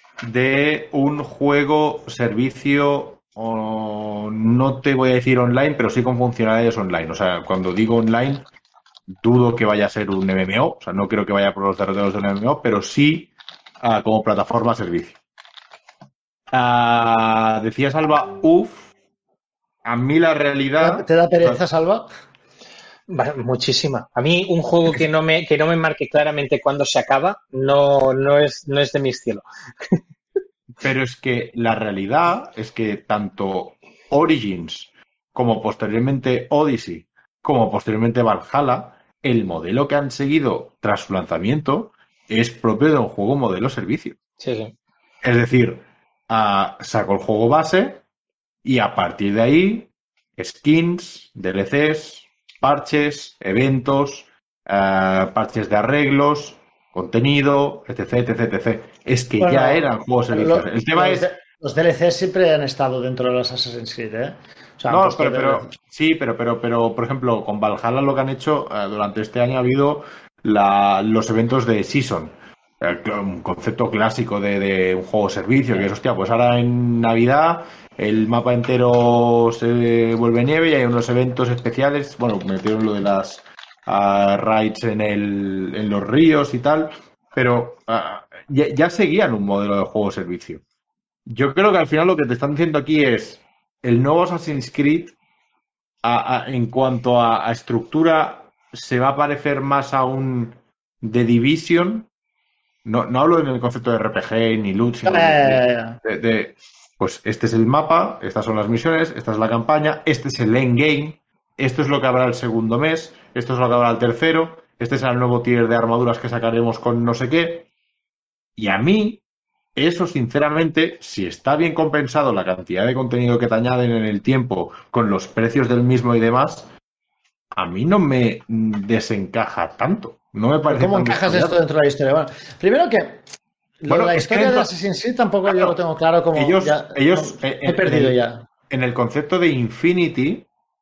de un juego servicio, o no te voy a decir online, pero sí con funcionalidades online. O sea, cuando digo online, dudo que vaya a ser un M M O, o sea, no creo que vaya por los derroteros de un M M O, pero sí uh, como plataforma servicio. Uh, decía Salva, uff, a mí la realidad... ¿Te da pereza, Salva? Muchísima. A mí un juego que no me que no me marque claramente cuándo se acaba no no es no es de mi estilo. Pero es que la realidad es que tanto Origins como posteriormente Odyssey como posteriormente Valhalla, el modelo que han seguido tras su lanzamiento es propio de un juego modelo servicio. Sí, sí. Es decir, uh, saco el juego base y a partir de ahí skins, D L Cs, parches, eventos, uh, parches de arreglos, contenido, etc, etc, etc. Es que bueno, ya eran juegos servicios. El tema los, es... Los D L Cs siempre han estado dentro de los Assassin's Creed, ¿eh? O sea, no, pero, pero, sí, pero, pero, pero, por ejemplo, con Valhalla lo que han hecho eh, durante este año ha habido la, los eventos de Season. Un concepto clásico de, de un juego servicio, que es, hostia, pues ahora en Navidad el mapa entero se vuelve nieve y hay unos eventos especiales. Bueno, metieron lo de las uh, raids en, el, en los ríos y tal, pero uh, ya, ya seguían un modelo de juego servicio. Yo creo que al final lo que te están diciendo aquí es el nuevo Assassin's Creed a, a, en cuanto a, a estructura se va a parecer más a un The Division. No, no hablo en el concepto de R P G ni loot, sino de, de, de, pues este es el mapa, estas son las misiones, esta es la campaña, este es el endgame, esto es lo que habrá el segundo mes, esto es lo que habrá el tercero, este es el nuevo tier de armaduras que sacaremos con no sé qué. Y a mí, eso sinceramente, si está bien compensado la cantidad de contenido que te añaden en el tiempo con los precios del mismo y demás, a mí no me desencaja tanto. No me parece. ¿Cómo encajas esto dentro de la historia? Bueno, primero que bueno, la historia de Assassin's Creed tampoco claro, yo lo tengo claro como ellos, ya, ellos no, eh, he perdido en el, ya. En el concepto de Infinity,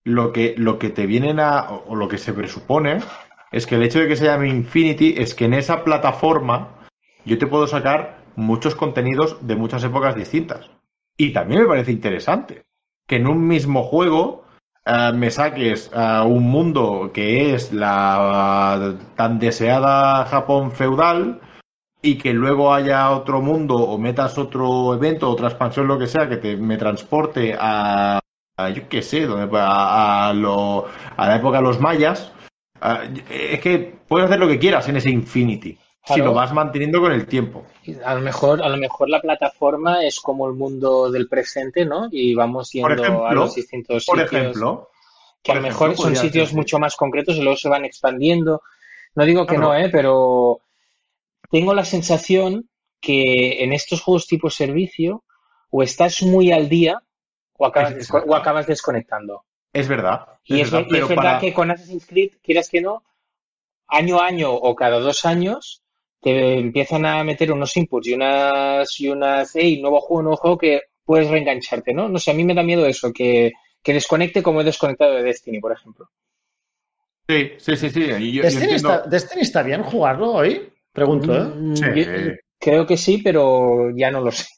lo que, lo que te vienen a, o lo que se presupone, es que el hecho de que se llame Infinity es que en esa plataforma yo te puedo sacar muchos contenidos de muchas épocas distintas. Y también me parece interesante que en un mismo juego uh, me saques uh, un mundo que es la uh, tan deseada Japón feudal y que luego haya otro mundo o metas otro evento, otra expansión, lo que sea, que te, me transporte a, a yo qué sé, donde, a, a, lo, a la época de los mayas. Uh, es que puedes hacer lo que quieras en ese Infinity. Claro. Si lo vas manteniendo con el tiempo. A lo mejor, a lo mejor la plataforma es como el mundo del presente, ¿no? Y vamos yendo ejemplo, a los distintos por sitios. Ejemplo, que a lo mejor son sitios decir. mucho más concretos y luego se van expandiendo. No digo que claro. no, ¿eh? Pero tengo la sensación que en estos juegos tipo servicio o estás muy al día o acabas, es, es o acabas desconectando. Es verdad. Y es, es verdad, y es verdad para... que con Assassin's Creed, quieras que no, año a año o cada dos años te empiezan a meter unos inputs y unas, y unas, hey, nuevo juego, nuevo juego que puedes reengancharte, ¿no? No sé, a mí me da miedo eso, que, que desconecte como he desconectado de Destiny, por ejemplo. Sí, sí, sí, sí. Y yo, Destiny, yo entiendo... está, ¿Destiny está bien jugarlo hoy? Pregunto, ¿eh? Sí. Yo, creo que sí, pero ya no lo sé.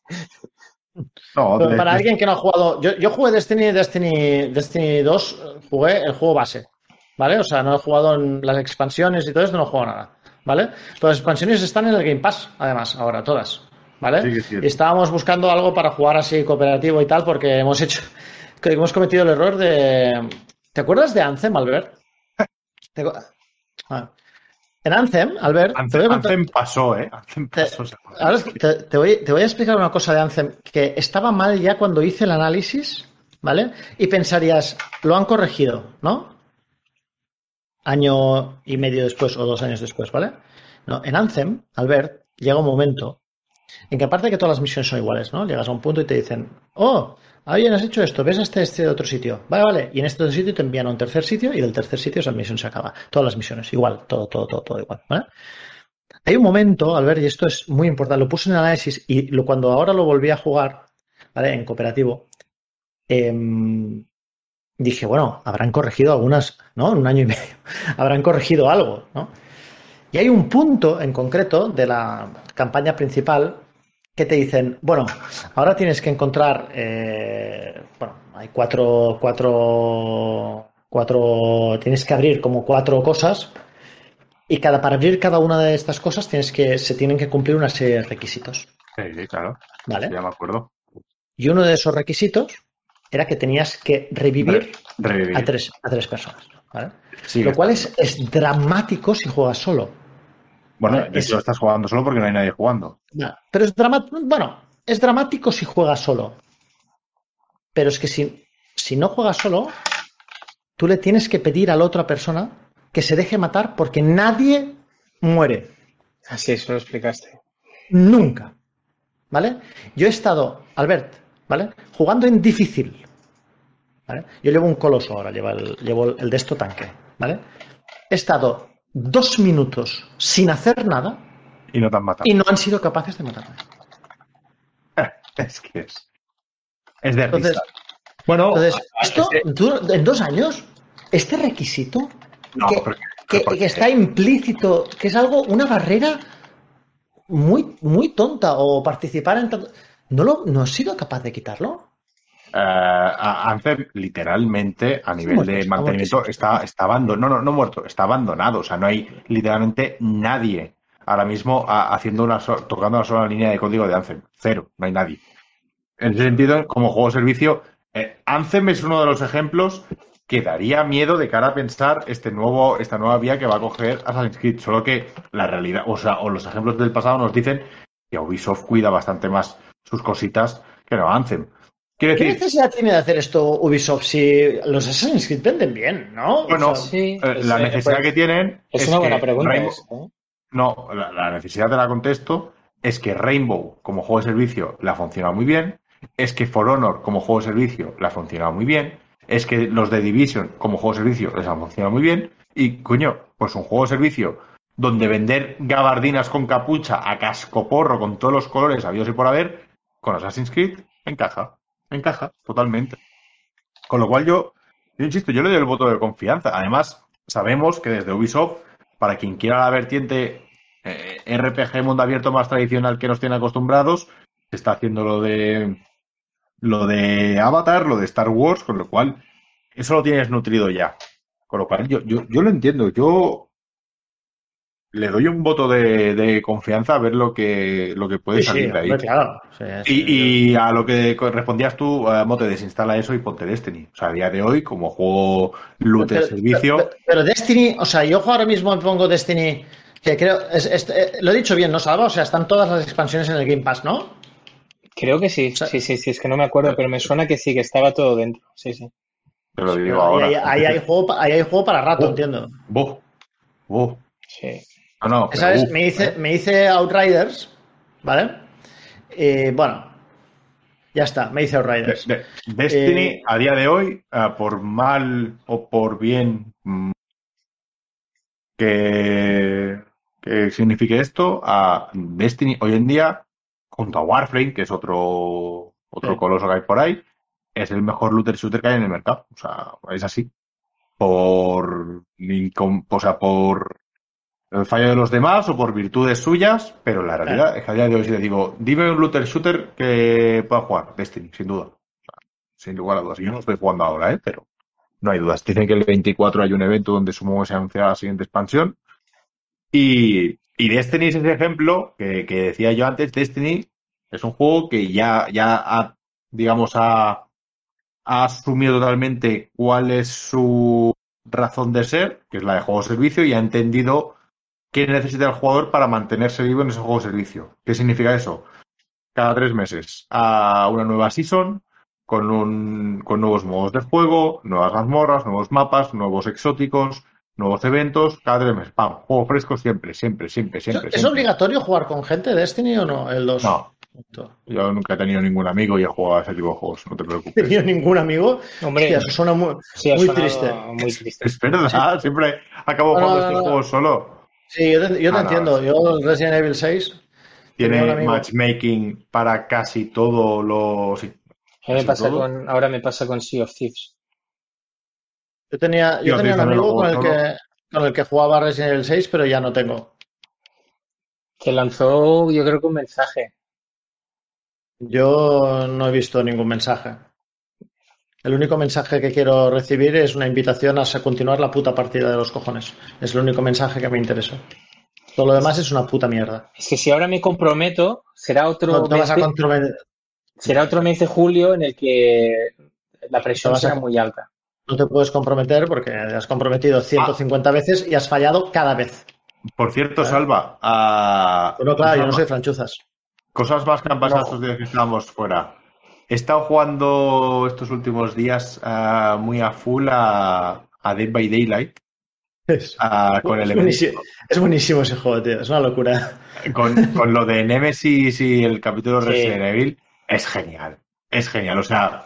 No, pero para de... alguien que no ha jugado... Yo, yo jugué Destiny, Destiny, Destiny dos, jugué el juego base, ¿vale? O sea, no he jugado en las expansiones y todo esto, no he jugado nada. ¿Vale? Todas las expansiones están en el Game Pass, además, ahora, todas. ¿Vale? Sí, y estábamos buscando algo para jugar así cooperativo y tal, porque hemos hecho, que hemos cometido el error de... ¿Te acuerdas de Anthem, Albert? ¿Te... Ah. En Anthem, Albert... Anthem, te voy a contar... Anthem pasó, ¿eh? Anthem pasó. Te, ahora te, te, voy, te voy a explicar una cosa de Anthem, que estaba mal ya cuando hice el análisis, ¿vale? Y pensarías, lo han corregido, ¿no? Año y medio después o dos años después, ¿vale? No, en Anthem, Albert, llega un momento en que aparte de que todas las misiones son iguales, ¿no? Llegas a un punto y te dicen, oh, ah, bien, has hecho esto, ves este, este otro sitio, vale, vale, y en este otro sitio te envían a un tercer sitio y del tercer sitio esa misión se acaba. Todas las misiones, igual, todo, todo, todo, todo igual, ¿vale? Hay un momento, Albert, y esto es muy importante, lo puse en el análisis y lo, cuando ahora lo volví a jugar, ¿vale? En cooperativo, eh, dije, bueno, habrán corregido algunas, ¿no? En un año y medio, habrán corregido algo, ¿no? Y hay un punto en concreto de la campaña principal que te dicen, bueno, ahora tienes que encontrar, eh, bueno, hay cuatro, cuatro, cuatro, tienes que abrir como cuatro cosas y cada para abrir cada una de estas cosas tienes que, se tienen que cumplir una serie de requisitos. Sí, sí, claro. ¿Vale? Ya me acuerdo. Y uno de esos requisitos era que tenías que revivir, Re revivir. A, tres, a tres personas, ¿vale? Sí, lo cual es, es dramático si juegas solo. Bueno, ¿vale? de hecho estás jugando solo porque no hay nadie jugando. No, pero es dramático, bueno, es dramático si juegas solo. Pero es que si, si no juegas solo, tú le tienes que pedir a la otra persona que se deje matar porque nadie muere. Así, eso lo explicaste. Nunca. ¿Vale? Yo he estado, Albert, ¿vale? Jugando en difícil. ¿Vale? Yo llevo un coloso ahora, llevo el, llevo el de esto tanque, ¿vale? He estado dos minutos sin hacer nada y no te han matado. Y no han sido capaces de matarme. Es que es. Es de entonces, risa. Bueno, entonces, esto, es que... tú, en dos años, este requisito no, que, pero, que, pero que está implícito, que es algo, una barrera muy, muy tonta, o participar en tanto. ¿No, lo, ¿No has sido capaz de quitarlo? Uh, Anthem literalmente a nivel muerto, de mantenimiento está, está abandonado, no, no, no muerto, está abandonado, o sea, no hay literalmente nadie ahora mismo a, haciendo una so tocando la sola línea de código de Anthem, cero, no hay nadie. En ese sentido, como juego de servicio, eh, Anthem es uno de los ejemplos que daría miedo de cara a pensar este nuevo, esta nueva vía que va a coger Assassin's Creed, solo que la realidad, o sea, o los ejemplos del pasado nos dicen que Ubisoft cuida bastante más sus cositas que no Anthem. ¿Qué decir, necesidad tiene de hacer esto Ubisoft si los Assassin's Creed venden bien, no? Bueno, o sea, sí, eh, la necesidad pues, que tienen es, es una buena que pregunta. Rainbow, ¿eh? No, la, la necesidad te la contesto, es que Rainbow como juego de servicio le ha funcionado muy bien, es que For Honor como juego de servicio le ha funcionado muy bien, es que los de Division como juego de servicio les han funcionado muy bien y, coño, pues un juego de servicio donde vender gabardinas con capucha a cascoporro con todos los colores habidos y por haber, con Assassin's Creed encaja. Encaja, totalmente. Con lo cual yo Yo insisto, yo le doy el voto de confianza. Además, sabemos que desde Ubisoft, para quien quiera la vertiente eh, R P G mundo abierto más tradicional que nos tiene acostumbrados, se está haciendo lo de lo de Avatar, lo de Star Wars, con lo cual eso lo tienes nutrido ya. Con lo cual yo, yo, yo lo entiendo. Yo le doy un voto de, de confianza a ver lo que, lo que puede Sí, sí, salir de ahí. hombre, claro. Sí, sí, Y, y a lo que respondías tú, eh, Mote, desinstala eso y ponte Destiny. O sea, a día de hoy, como juego looter Pero, pero, servicio, pero Destiny, o sea, yo ahora mismo me pongo Destiny, que creo, es, es- eh, lo he dicho bien, ¿no, Salva? O sea, están todas las expansiones en el Game Pass, ¿no? O Creo que sí, sea, sí, sí, sí, es que no me acuerdo, pero me suena que sí, que estaba todo dentro. Sí, sí. te lo digo pero ahí, ahí, ahora. ahí hay juego, pa- ahí hay juego para rato, ¡Oh! entiendo. ¡Oh! ¡Oh! Sí. No, no, pero ¿Sabes? uff, Me hice, ¿eh? me hice Outriders, ¿vale? Eh, bueno, ya está, me hice De- Outriders. de- Destiny, Eh, a día de hoy, eh, por mal o por bien mm, que, que signifique esto, a Destiny hoy en día, junto a Warframe, que es otro, otro sí. coloso que hay por ahí, es el mejor looter shooter que hay en el mercado. O sea, es así. Por, incom- o sea, por el fallo de los demás o por virtudes suyas, pero la Eh, realidad es que a día de hoy si le digo, dime un looter shooter que pueda jugar, Destiny, sin duda. Sin lugar a dudas. Yo no estoy jugando ahora, ¿eh? Pero no hay dudas. Dicen que el veinticuatro hay un evento donde supongo que se anunciará la siguiente expansión. Y, y Destiny es ese ejemplo que, que decía yo antes. Destiny es un juego que ya, ya ha, digamos, ha, ha asumido totalmente cuál es su razón de ser, que es la de juego servicio, y ha entendido qué necesita el jugador para mantenerse vivo en ese juego servicio. ¿Qué significa eso? Cada tres meses a una nueva season con, un, con nuevos modos de juego, nuevas mazmorras, nuevos mapas, nuevos exóticos, nuevos eventos, cada tres meses. ¡Pam! Juego fresco siempre, siempre, siempre, ¿Es, siempre, es siempre. obligatorio jugar con gente Destiny o no? El dos. No, yo nunca he tenido ningún amigo y he jugado a ese tipo de juegos, no te No he tenido preocupes. ningún amigo. Hostia, Hombre, eso suena muy, sí ha muy triste. sonado muy triste. Es verdad, siempre acabo No, no, jugando no, estos no. juegos solo. Sí, yo te, yo te Ah, no, entiendo. Yo el Resident Evil seis tenía un tiene amigo. matchmaking para casi todo lo... Sí, A mí me casi pasa todo. con, ahora me pasa con Sea of Thieves. Yo tenía, yo Yo tenía Thief un también lo amigo juego con el solo. que con el que jugaba Resident Evil seis, pero ya no tengo. Que lanzó, yo creo que un mensaje. Yo no he visto ningún mensaje. El único mensaje que quiero recibir es una invitación a continuar la puta partida de los cojones. Es el único mensaje que me interesa. Todo lo demás es una puta mierda. Es que si ahora me comprometo, será No otro te vas mes a de, comprometer, será otro mes de julio en el que la no te presión vas será a, muy alta. no te puedes comprometer porque has comprometido ciento Ah, cincuenta veces y has fallado cada vez. por cierto, ¿Sabes? Salva, ah, Bueno, claro, yo cosas, no ma- soy franchuzas. cosas más que han pasado estos No. días que estábamos fuera. He estado jugando estos últimos días ah, muy a full a, a Dead by Daylight Es, ah, con el es evento, buenísimo, es buenísimo ese juego, tío. Es una locura. con, con lo de Nemesis y el capítulo Sí, Resident Evil. Es genial, es genial. O sea,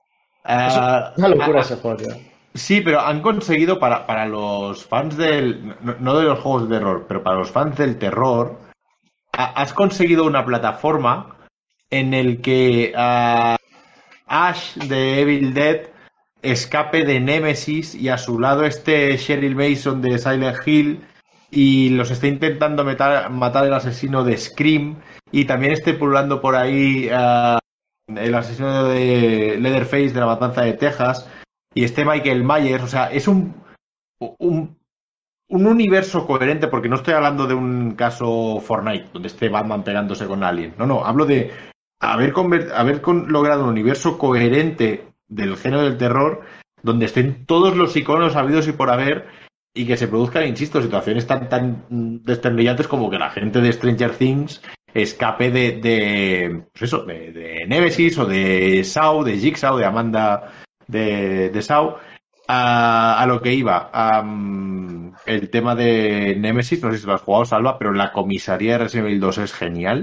Es ah, una ah, locura ah, ese juego, tío. sí, pero han conseguido para, para los fans del, no, no de los juegos de terror, pero para los fans del terror, ha- has conseguido una plataforma en el que ah, Ash de Evil Dead escape de Nemesis y a su lado esté Cheryl Mason de Silent Hill y los está intentando metar- matar el asesino de Scream y también esté pululando por ahí ah, el asesino de Leatherface de la matanza de Texas y esté Michael Myers. O sea, es un, un, un universo coherente porque no estoy hablando de un caso Fortnite donde esté Batman pegándose con alguien. No, no, hablo de haber, conver- haber con- logrado un universo coherente del género del terror donde estén todos los iconos habidos y por haber y que se produzcan, insisto, situaciones tan tan mm, desternillantes como que la gente de Stranger Things escape de, de pues eso, de, de Nemesis o de Saw, de Jigsaw, de Amanda de, de Saw. A, a lo que iba, am, el tema de Nemesis, no sé si lo has jugado, Salva, pero la comisaría de Resident Evil dos es genial.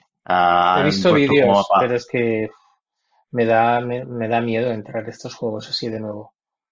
he Han visto puesto como vídeos, pero mapa. es que me da, me, me da miedo entrar a estos juegos así de nuevo.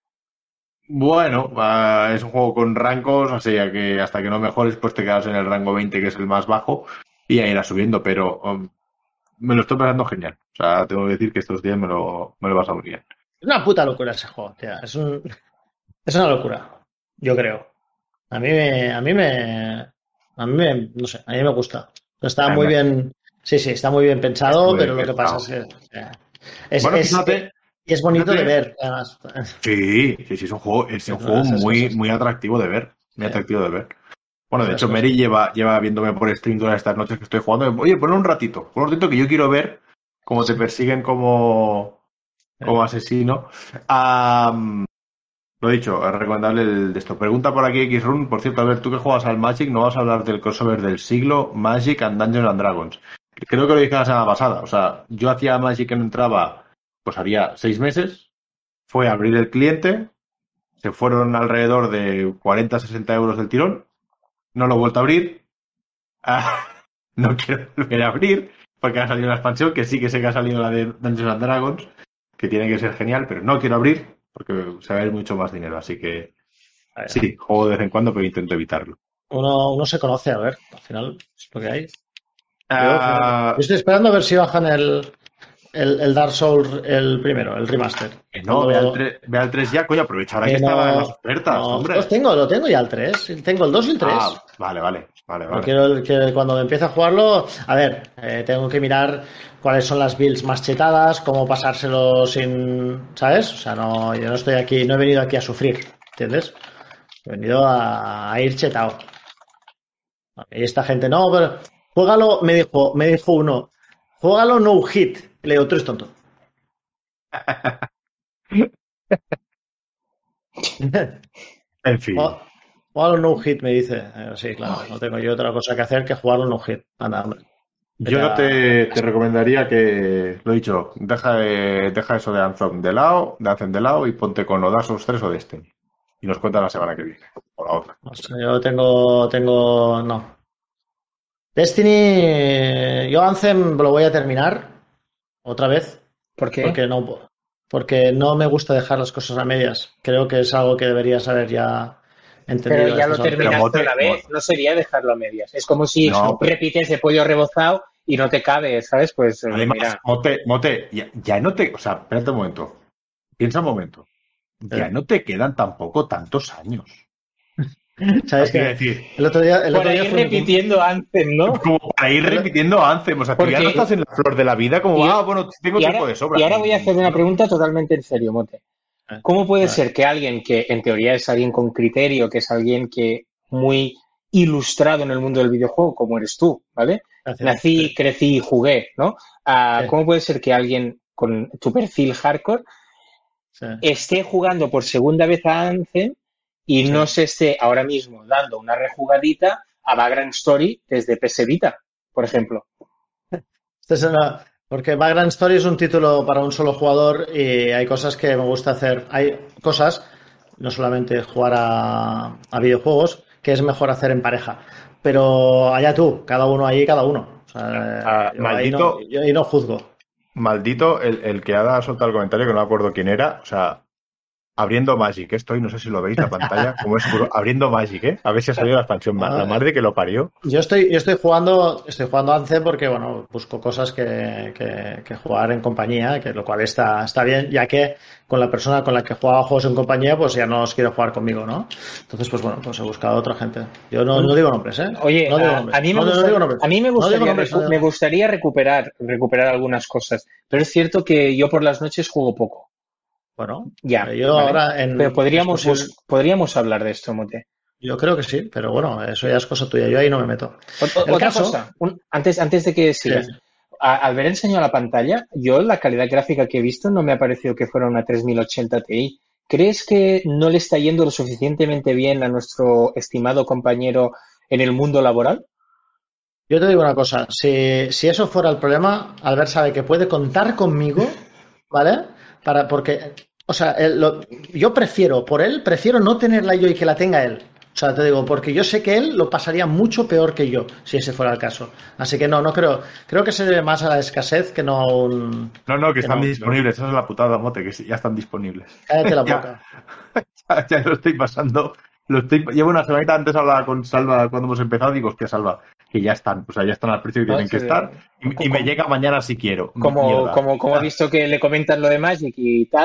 Bueno, ah, es un juego con rangos, o sea que hasta que no mejores, pues te quedas en el rango veinte, que es el más bajo, y ya irás subiendo, pero um, me lo estoy pasando genial. O sea, tengo que decir que estos días me lo, me lo he pasado muy bien. Es una puta locura ese juego, tía. Es, un, es una locura, yo creo. A mí me, a mí me, a mí me, no sé, a mí me gusta. Está muy bien, sí, sí, está muy bien pensado, muy pero bien lo que pasa pensado. es que eh, es, Bueno, es, fíjate, y es bonito fíjate. de ver, además. Sí, sí, sí, es un juego, es un juego Esas muy, cosas. muy atractivo de ver. Muy Sí, atractivo de ver. Bueno, de esas hecho, cosas. Mary lleva, lleva viéndome por stream todas estas noches que estoy jugando. Oye, ponle un ratito, pon un ratito que yo quiero ver cómo te Sí, persiguen como, sí. como asesino. Am, lo dicho, es recomendable el de esto. Pregunta por aquí Xrun, por cierto, a ver, tú que juegas al Magic, no vas a hablar del crossover del siglo, Magic and Dungeons and Dragons. Creo que lo dije la semana pasada. O sea, yo hacía Magic que no entraba, pues haría seis meses. Fue a abrir el cliente, se fueron alrededor de cuarenta a sesenta euros del tirón. No lo he vuelto a abrir. Ah, no quiero volver a abrir porque ha salido una expansión que sí que sé que ha salido la de Dungeons and Dragons, que tiene que ser genial, pero no quiero abrir porque se va a ir mucho más dinero. Así que A ver, sí, juego de vez en cuando, pero intento evitarlo. Uno, uno se conoce, a ver, al final es lo que hay. Yo, fíjate, yo Ah, estoy esperando a ver si bajan el, el, el Dark Souls, el primero, el remaster. que no, ve al Cuando, tres, ve al tres ya, coño, aprovecha ahora que eh, estaba en las no, ofertas, no, los hombre. tengo, lo tengo ya el tres. Tengo el dos y el tres. Ah, vale, vale, vale, Pero vale. quiero el- que cuando me empiece a jugarlo, a ver, eh, tengo que mirar cuáles son las builds más chetadas, cómo pasárselo sin, ¿sabes? O sea, no, yo no estoy aquí, no he venido aquí a sufrir, ¿entiendes? He venido a, a ir chetado. Y esta gente, no, pero juégalo, me dijo, me dijo uno, juégalo no hit. Le digo, tú eres tonto. En fin. Juégalo no hit, me dice. Eh, sí, claro, no tengo yo otra cosa que hacer que jugarlo no hit. Anda, hombre. Vete Yo a- te, te recomendaría que, lo dicho, deja, de- deja eso de Anthem de lado, de Anthem de lado y ponte con o Dark Souls tres o Destiny. Y nos cuenta la semana que viene, o la otra. No sé, yo tengo, tengo, no. Destiny, yo Anthem lo voy a terminar otra vez, ¿Por qué? porque no, porque no me gusta dejar las cosas a medias. Creo que es algo que deberías haber ya Pero entendido a ya estas lo alturas. Pero terminaste Mote, una Mote. vez, no sería dejarlo a medias. Es como si No, pero repites de pollo rebozado y no te cabe, ¿sabes? Pues eh, además, mira, Mote, Mote, ya, ya no te, o sea, espérate un momento, piensa un momento, ya ¿Eh? no te quedan tampoco tantos años. ¿Sabes Quiero qué? decir, El otro día, el por otro día ahí fue mi cum- repitiendo Anthem, ¿no? como para ir el- repitiendo Anthem, o sea, tú ya no estás Porque, en la flor de la vida, como, y, ah, bueno, tengo y tiempo ahora, de sobra. y ahora voy a hacer una No, pregunta totalmente en serio, Mote. eh, ¿Cómo puede a ver, ser que alguien que en teoría es alguien con criterio, que es alguien que muy ilustrado en el mundo del videojuego, como eres tú, ¿vale? gracias. Nací, Sí, crecí y jugué, ¿no? Ah, sí, ¿cómo puede ser que alguien con tu perfil hardcore sí, esté jugando por segunda vez a Anthem y sí. no se esté ahora mismo dando una rejugadita a Vagrant Story desde P S Vita, por ejemplo? Este es una- Porque Vagrant Story es un título para un solo jugador y hay cosas que me gusta hacer. Hay cosas, no solamente jugar a, a videojuegos, que es mejor hacer en pareja. Pero allá tú, cada uno ahí, cada uno. O sea, ah, yo ahí no, maldito, yo ahí no juzgo. maldito el, el que ha soltado el comentario, que no me acuerdo quién era, o sea, abriendo Magic, estoy, no sé si lo veis la pantalla, como es puro, abriendo Magic, ¿eh? A ver si ha salido la expansión, la Ah, madre que lo parió. Yo estoy, yo estoy jugando, estoy jugando Anthem porque bueno, busco cosas que, que, que jugar en compañía, que lo cual está, está bien, ya que con la persona con la que jugaba juegos en compañía, pues ya no os quiere jugar conmigo, ¿no? Entonces, pues bueno, pues he buscado a otra gente. Yo no, no digo nombres, ¿eh? Oye, No digo a, nombres. a mí me No, no gustaría, digo nombres. a mí me No digo gustaría, nombres. recu- no me digo- gustaría recuperar, recuperar algunas cosas, pero es cierto que yo por las noches juego poco. Bueno, Ya, yo ¿vale? ahora Pero en, es podríamos, posible. bus- podríamos hablar de esto, Mote. Yo creo que sí, pero bueno, eso ya es cosa tuya. Yo ahí no me meto. Ot- El Otra caso, cosa, un- antes, antes de que sí. sigas, a- al ver enseñado la pantalla, yo la calidad gráfica que he visto no me ha parecido que fuera una tres mil ochenta Ti. ¿Crees que no le está yendo lo suficientemente bien a nuestro estimado compañero en el mundo laboral? Yo te digo una cosa, si, si eso fuera el problema, Albert sabe que puede contar conmigo, ¿vale? Para, porque, o sea, él lo- yo prefiero, por él, prefiero no tenerla yo y que la tenga él. O sea, te digo, porque yo sé que él lo pasaría mucho peor que yo, si ese fuera el caso. Así que no, no creo. Creo que se debe más a la escasez que no a un. No, no, que Que están no. disponibles, esa es la putada, Mote, que sí, ya están disponibles. Cállate la Ya, boca. ya, ya lo estoy pasando. Lo estoy, llevo una semanita, antes hablaba con Salva cuando hemos empezado, digo, hostia, Salva, que ya están, o sea, ya están al precio que ¿No? tienen que estar, y, y me llega mañana si quiero. Como, Mierda. como, como he visto que le comentan lo de Magic y tal,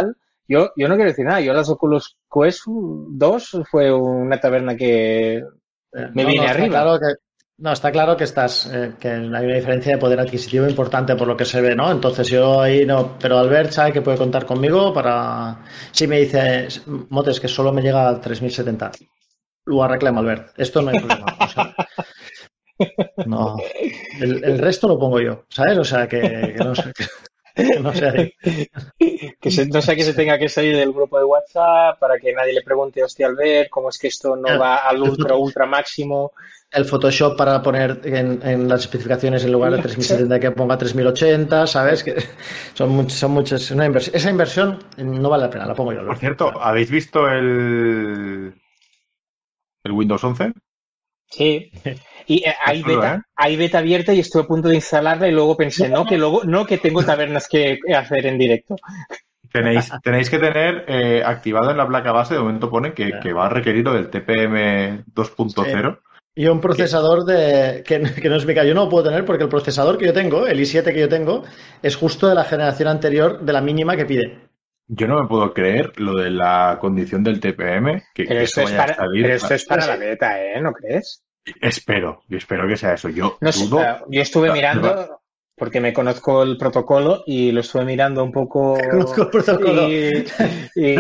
Yo, yo no quiero decir nada. Yo las Oculus Quest dos fue una taberna que me no, vine no, está arriba. Claro que, no, está claro que estás, eh, que hay una diferencia de poder adquisitivo importante por lo que se ve, ¿no? Entonces yo ahí no, pero Albert sabe que puede contar conmigo para, si me dice, Motes, que solo me llega a tres mil setenta, lo arreglemos, Albert, esto no hay problema, o sea, no, el, el resto lo pongo yo, ¿sabes? O sea, que, que no sé, que no sé ahí. Que se, no sea que se tenga que salir del grupo de WhatsApp para que nadie le pregunte, hostia, Albert, ¿cómo es que esto no va al ultra, ultra máximo? El Photoshop para poner en, en las especificaciones en lugar de tres mil setenta que ponga tres mil ochenta, ¿sabes? Que son, much, son muchas. Una inversión, esa inversión no vale la pena, la pongo yo. Por cierto, ¿habéis visto el, el Windows once? Sí. Y eh, hay, beta, ¿eh? hay beta abierta y estuve a punto de instalarla y luego pensé, no, que luego no que tengo tabernas que hacer en directo. Tenéis, tenéis que tener eh, activado en la placa base, de momento pone que, que va a requerir lo del T P M dos punto cero. Sí. Y un procesador de que, que no es mi caso, yo no lo puedo tener porque el procesador que yo tengo, el i siete que yo tengo, es justo de la generación anterior de la mínima que pide. Yo no me puedo creer lo de la condición del T P M. Que, pero, que esto es para, salir, pero esto es para la beta, ¿eh? ¿No crees? Espero, yo espero que sea eso. Yo no dudo. Sé, yo estuve mirando, porque me conozco el protocolo y lo estuve mirando un poco. Conozco el protocolo. Y, y,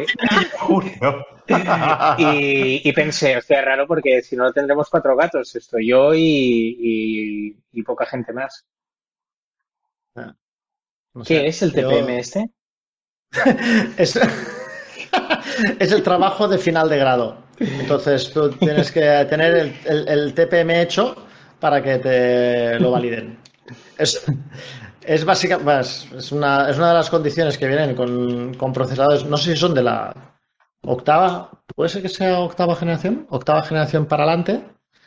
y, y pensé, hostia, es raro porque si no tendremos cuatro gatos, estoy yo y, y, y poca gente más. No sé, ¿qué es el T P M yo... este? es, es el trabajo de final de grado. Entonces tú tienes que tener el, el, el T P M hecho para que te lo validen. Es, es básicamente es una, es una de las condiciones que vienen con, con procesadores, no sé si son de la octava, puede ser que sea octava generación, octava generación para adelante,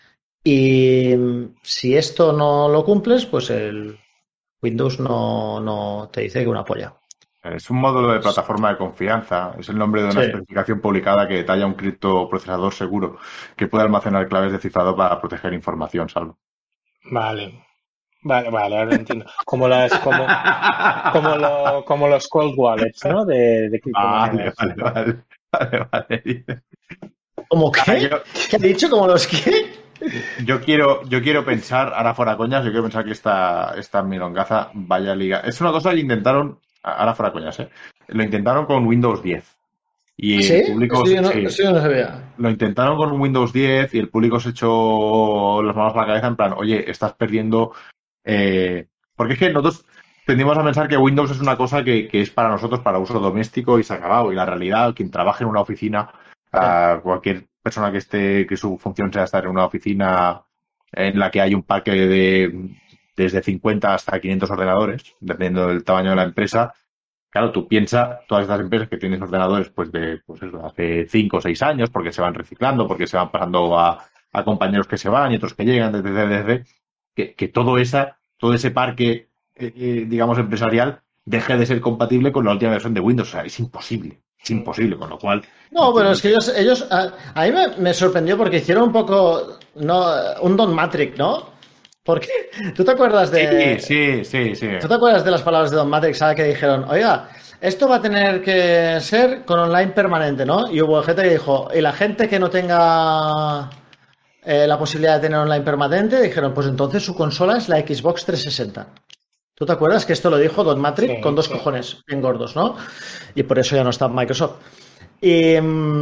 y si esto no lo cumples, pues el Windows no, no te dice que una polla. Es un módulo de plataforma de confianza. Es el nombre de una sí. especificación publicada que detalla un criptoprocesador seguro que puede almacenar claves de cifrado para proteger información, salvo. Vale. Vale, vale, ahora lo entiendo. Como las, como, como, lo, como los cold wallets, ¿no? De, de criptomonedas. Vale, vale, vale, vale, vale. ¿Cómo qué? Ah, yo, ¿Qué ha dicho? ¿Como los qué? Yo quiero, yo quiero pensar, ahora fuera coñas, yo quiero pensar que esta, esta milongaza vaya a liga. Es una cosa que intentaron, ahora fuera coñas, ¿eh? Lo intentaron con Windows diez. Y ¿Sí? el público sí, no, sí, sí, no sabía. Lo intentaron con Windows diez y el público se echó las manos a la cabeza en plan, oye, estás perdiendo... Eh... Porque es que nosotros tendimos a pensar que Windows es una cosa que, que es para nosotros, para uso doméstico y se ha acabado. Y la realidad, quien trabaje en una oficina, sí. uh, cualquier persona que esté, que su función sea estar en una oficina en la que hay un parque de desde cincuenta hasta quinientos ordenadores, dependiendo del tamaño de la empresa. Claro, tú piensas, todas estas empresas que tienen ordenadores pues de pues eso, hace cinco o seis años, porque se van reciclando, porque se van pasando a, a compañeros que se van y otros que llegan, desde, desde, que, que todo esa, todo ese parque, eh, digamos, empresarial, deje de ser compatible con la última versión de Windows. O sea, es imposible, es imposible, con lo cual... No, pero es que ellos, ellos a, a mí me, me sorprendió porque hicieron un poco, no, un Don Matrix, ¿no? Porque, ¿tú te acuerdas de...? Sí, sí, sí, sí. ¿Tú te acuerdas de las palabras de Don Matrix, ¿sabes? Que dijeron, oiga, esto va a tener que ser con online permanente, ¿no? Y hubo gente que dijo, y la gente que no tenga eh, la posibilidad de tener online permanente, dijeron, pues entonces su consola es la Xbox trescientos sesenta. ¿Tú te acuerdas que esto lo dijo Don Matrix sí, con dos sí. cojones bien gordos, ¿no? Y por eso ya no está en Microsoft. Y...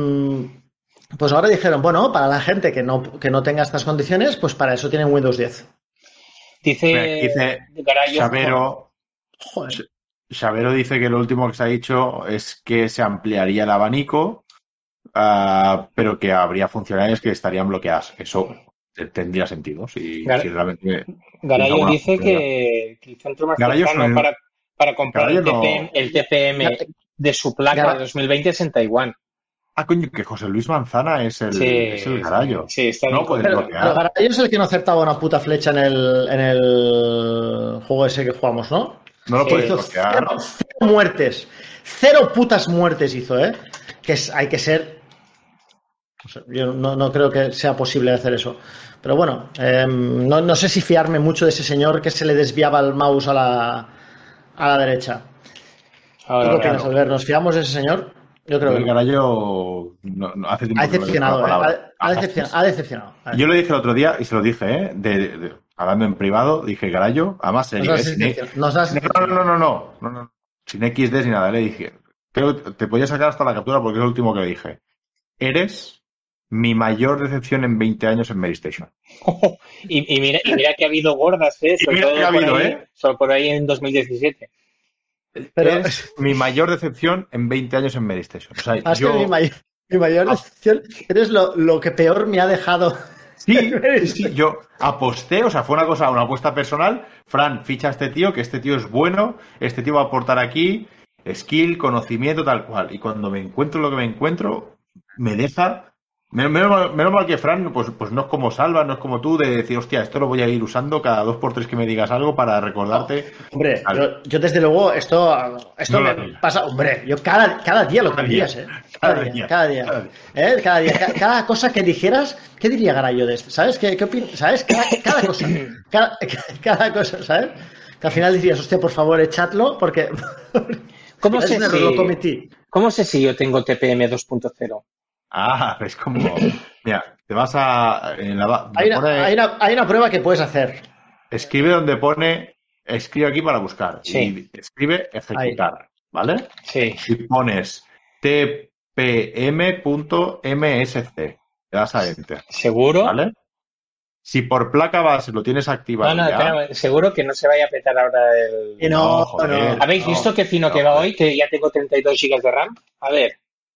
pues ahora dijeron, bueno, para la gente que no, que no tenga estas condiciones, pues para eso tienen Windows diez. Dice, dice Xavero, Xavero dice que lo último que se ha dicho es que se ampliaría el abanico, uh, pero que habría funcionalidades que estarían bloqueadas. Eso tendría sentido. Si, Gar- si realmente Garayo dice que, que el centro más cercano no, para, para comprar el, no... T P M, el T P M de su placa Gar- de dos mil veinte es en Taiwán. Ah, coño, que José Luis Manzana es el, sí, es el Garayo. Sí, está no puedes bloquear. Pero Garayo es el que no acertaba una puta flecha en el, en el juego ese que jugamos, ¿no? No lo sí, puedes bloquear. Cero, cero muertes. Cero putas muertes hizo, ¿eh? Que es, hay que ser... Yo no, no creo que sea posible hacer eso. Pero bueno, eh, no, no sé si fiarme mucho de ese señor que se le desviaba el mouse a la, a la derecha. ¿Tú qué opinas, Albert? ¿Nos fiamos de ese señor? Yo creo el que Garallo no, no, hace tiempo ha decepcionado, que no ¿eh? ha, ha, decepcionado, ha decepcionado. Yo lo dije el otro día y se lo dije, ¿eh? De, de, de, hablando en privado, dije Garallo, además serio, nos ¿eh? Sin, nos das no, no, no, no, no, no, no, sin equis de ni nada, le dije, creo que te podía sacar hasta la captura porque es lo último que le dije. Eres mi mayor decepción en veinte años en Mary Station. Oh, y, y, mira, y mira que ha habido gordas, ¿eh? Y mira que ha habido, ahí, ¿eh? Solo por ahí en dos mil diecisiete. Pero es mi mayor decepción en veinte años en Mary Station. O sea, es yo... que mi, may mi mayor decepción eres lo, lo que peor me ha dejado. Sí, sí, yo aposté, o sea, fue una cosa, una apuesta personal. Fran, ficha a este tío, que este tío es bueno, este tío va a aportar aquí skill, conocimiento, tal cual. Y cuando me encuentro lo que me encuentro, me deja... Menos, menos, mal, menos mal que Fran, pues, pues no es como Salva, no es como tú, de decir, hostia, esto lo voy a ir usando cada dos por tres que me digas algo para recordarte. No, hombre, yo, yo desde luego, esto, esto no me pasa, hombre, yo cada, cada día lo cambias, ¿eh? Cada, cada día, día, cada día. Cada día. ¿Eh? Cada, día cada, cada cosa que dijeras, ¿qué diría Garallo de esto? ¿Sabes? ¿Qué, qué opinas? ¿Sabes? Cada, cada cosa, cada, cada cosa, ¿sabes? Que al final dirías, hostia, por favor, echadlo, porque... ¿Cómo sé, si, lo cometí. ¿Cómo sé si yo tengo T P M dos punto cero? Ah, es como... Mira, te vas a... En la, hay, una, pone, hay, una, hay una prueba que puedes hacer. Escribe donde pone... Escribe aquí para buscar. Sí. Y escribe ejecutar, ahí. ¿Vale? Sí. Y pones T P M punto M S C. Le das a Enter. ¿Seguro? ¿Vale? Si por placa base lo tienes activado No, no, ya... pero seguro que no se vaya a petar ahora el... Y no, no, joder, no. ¿Habéis no, visto qué fino no, que va joder. hoy? Que ya tengo treinta y dos gigas de RAM. A ver.